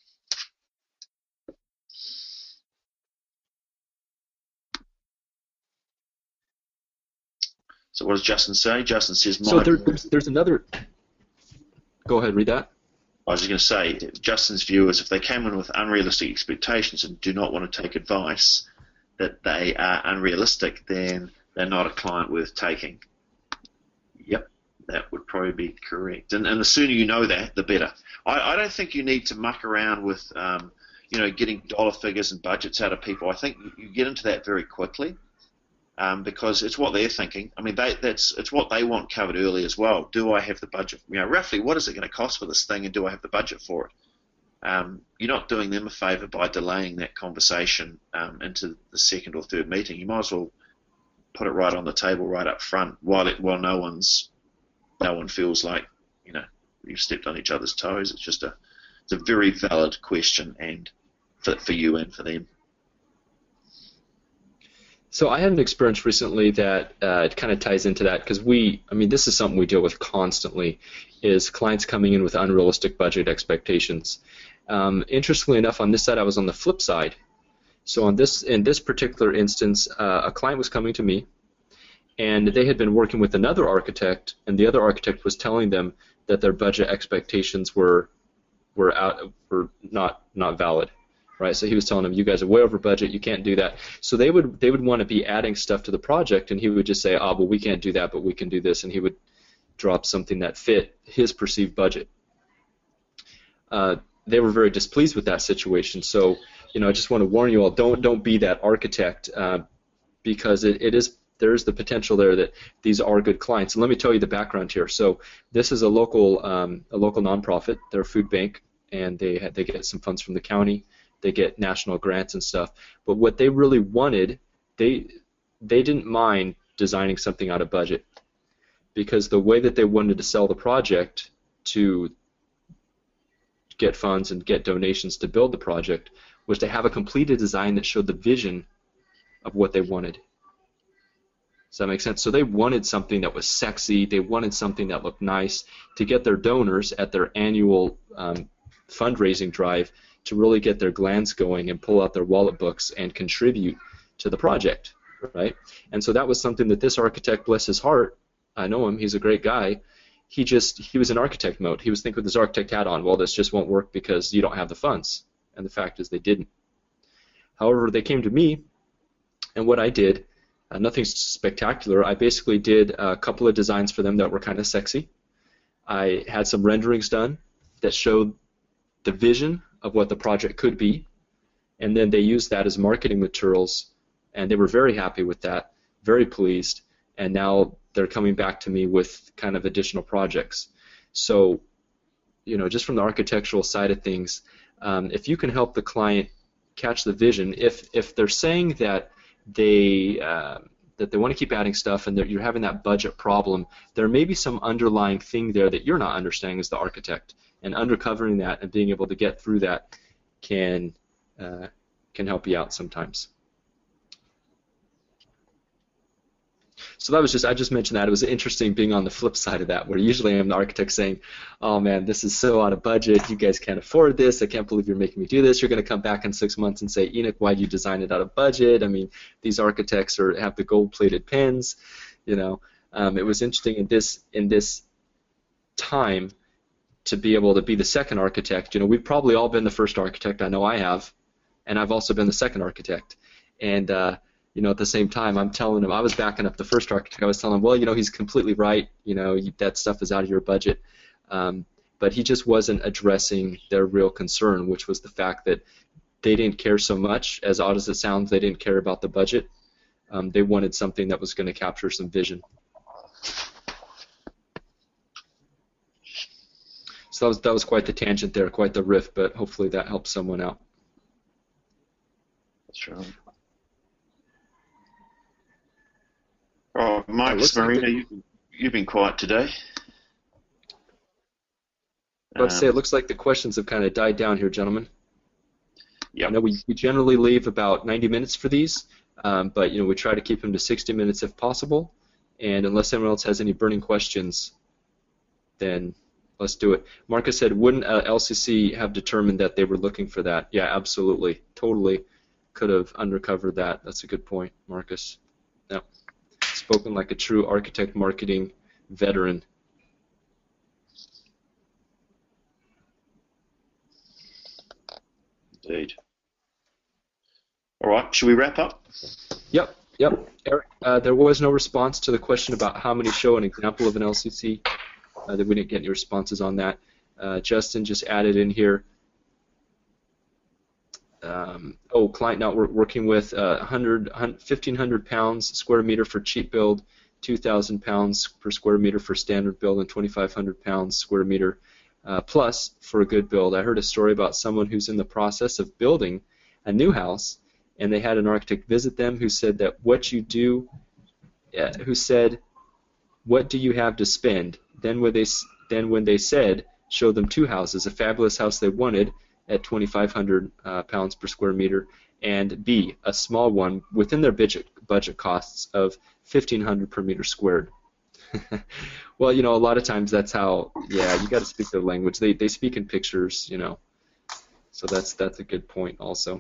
So what does Justin say? Justin says, so there, there's, there's another. Go ahead, read that. I was going to say, Justin's view is if they came in with unrealistic expectations and do not want to take advice that they are unrealistic, then they're not a client worth taking. Yep, that would probably be correct. And, and the sooner you know that, the better. I, I don't think you need to muck around with, um, you know, getting dollar figures and budgets out of people. I think you get into that very quickly, um, because it's what they're thinking. I mean, they, that's it's what they want covered early as well. Do I have the budget? You know, roughly, what is it going to cost for this thing, and do I have the budget for it? Um, you're not doing them a favour by delaying that conversation um, into the second or third meeting. You might as well put it right on the table, right up front, while it while no one's no one feels like you know you've stepped on each other's toes. It's just a it's a very valid question, and for for you and for them. So I had an experience recently that uh, it kind of ties into that, because we, I mean, this is something we deal with constantly, is clients coming in with unrealistic budget expectations. Um, interestingly enough, on this side, I was on the flip side. So on this, in this particular instance, uh, a client was coming to me, and they had been working with another architect, and the other architect was telling them that their budget expectations were were out were not not valid. Right, so he was telling them, you guys are way over budget, you can't do that. So they would they would want to be adding stuff to the project, and he would just say, oh, well, we can't do that, but we can do this, and he would drop something that fit his perceived budget. Uh, they were very displeased with that situation. So, you know, I just want to warn you all, don't don't be that architect, uh, because it, it is there is the potential there that these are good clients. And let me tell you the background here. So this is a local um, a local nonprofit. They're a food bank, and they had, they get some funds from the county. They get national grants and stuff, but what they really wanted, they they didn't mind designing something out of budget, because the way that they wanted to sell the project to get funds and get donations to build the project was to have a completed design that showed the vision of what they wanted. Does that make sense? So they wanted something that was sexy. They wanted something that looked nice to get their donors at their annual um, fundraising drive to really get their glands going and pull out their wallet books and contribute to the project, right? And so that was something that this architect, bless his heart, I know him, he's a great guy, he just, he was in architect mode. He was thinking with his architect hat on, well, this just won't work because you don't have the funds. And the fact is they didn't. However, they came to me, and what I did, uh, nothing spectacular, I basically did a couple of designs for them that were kind of sexy. I had some renderings done that showed the vision of what the project could be, and then they used that as marketing materials, and they were very happy with that, very pleased, and now they're coming back to me with kind of additional projects. So, you know, just from the architectural side of things, um, if you can help the client catch the vision, if if they're saying that they uh, that they want to keep adding stuff and that you're having that budget problem, there may be some underlying thing there that you're not understanding as the architect, and uncovering that and being able to get through that can uh, can help you out sometimes. So that was just, I just mentioned that. It was interesting being on the flip side of that, where usually I'm the architect saying, oh man, this is so out of budget, you guys can't afford this, I can't believe you're making me do this. You're going to come back in six months and say, Enoch, why'd you design it out of budget? I mean, these architects are have the gold-plated pens, you know. Um, it was interesting in this in this time to be able to be the second architect. You know, we've probably all been the first architect, I know I have, and I've also been the second architect. And uh, you know, at the same time, I'm telling him, I was backing up the first architect. I was telling him, well, you know, he's completely right. You know, you, that stuff is out of your budget. Um, but he just wasn't addressing their real concern, which was the fact that they didn't care so much. As odd as it sounds, they didn't care about the budget. Um, they wanted something that was going to capture some vision. So that was, that was quite the tangent there, quite the riff, but hopefully that helps someone out. That's right. Oh, Marcus Marino, like you've, you've been quiet today. Let's um, say it looks like the questions have kind of died down here, gentlemen. Yeah. I know we, we generally leave about ninety minutes for these, um, but you know we try to keep them to sixty minutes if possible. And unless anyone else has any burning questions, then let's do it. Marcus said, wouldn't uh, L C C have determined that they were looking for that? Yeah, absolutely, totally could have uncovered that. That's a good point, Marcus. Yeah. Spoken like a true architect marketing veteran. Indeed. All right, should we wrap up? Yep, yep. Eric, uh, there was no response to the question about how many show an example of an L C C. Uh, that we didn't get any responses on that. Uh, Justin just added in here. Um, oh, client not working with uh, one hundred, fifteen hundred pounds square meter for cheap build, two thousand pounds per square meter for standard build, and twenty-five hundred pounds square meter uh, plus for a good build. I heard a story about someone who's in the process of building a new house, and they had an architect visit them who said that what you do, uh, who said, what do you have to spend? Then when they, then when they said, show them two houses, a fabulous house they wanted, at twenty-five hundred uh, pounds per square meter, and B, a small one within their budget budget costs of fifteen hundred per meter squared. Well, you know, a lot of times that's how. Yeah, you got to speak their language. They they speak in pictures, you know. So that's that's a good point also.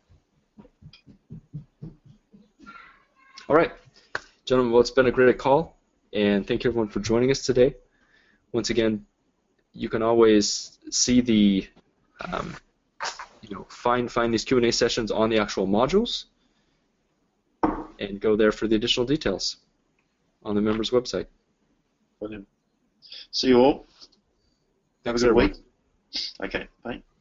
All right, gentlemen. Well, it's been a great call, and thank you everyone for joining us today. Once again, you can always see the Um, you know, find find these Q and A sessions on the actual modules, and go there for the additional details on the members' website. Brilliant. See you all. Have a good week. Okay, bye.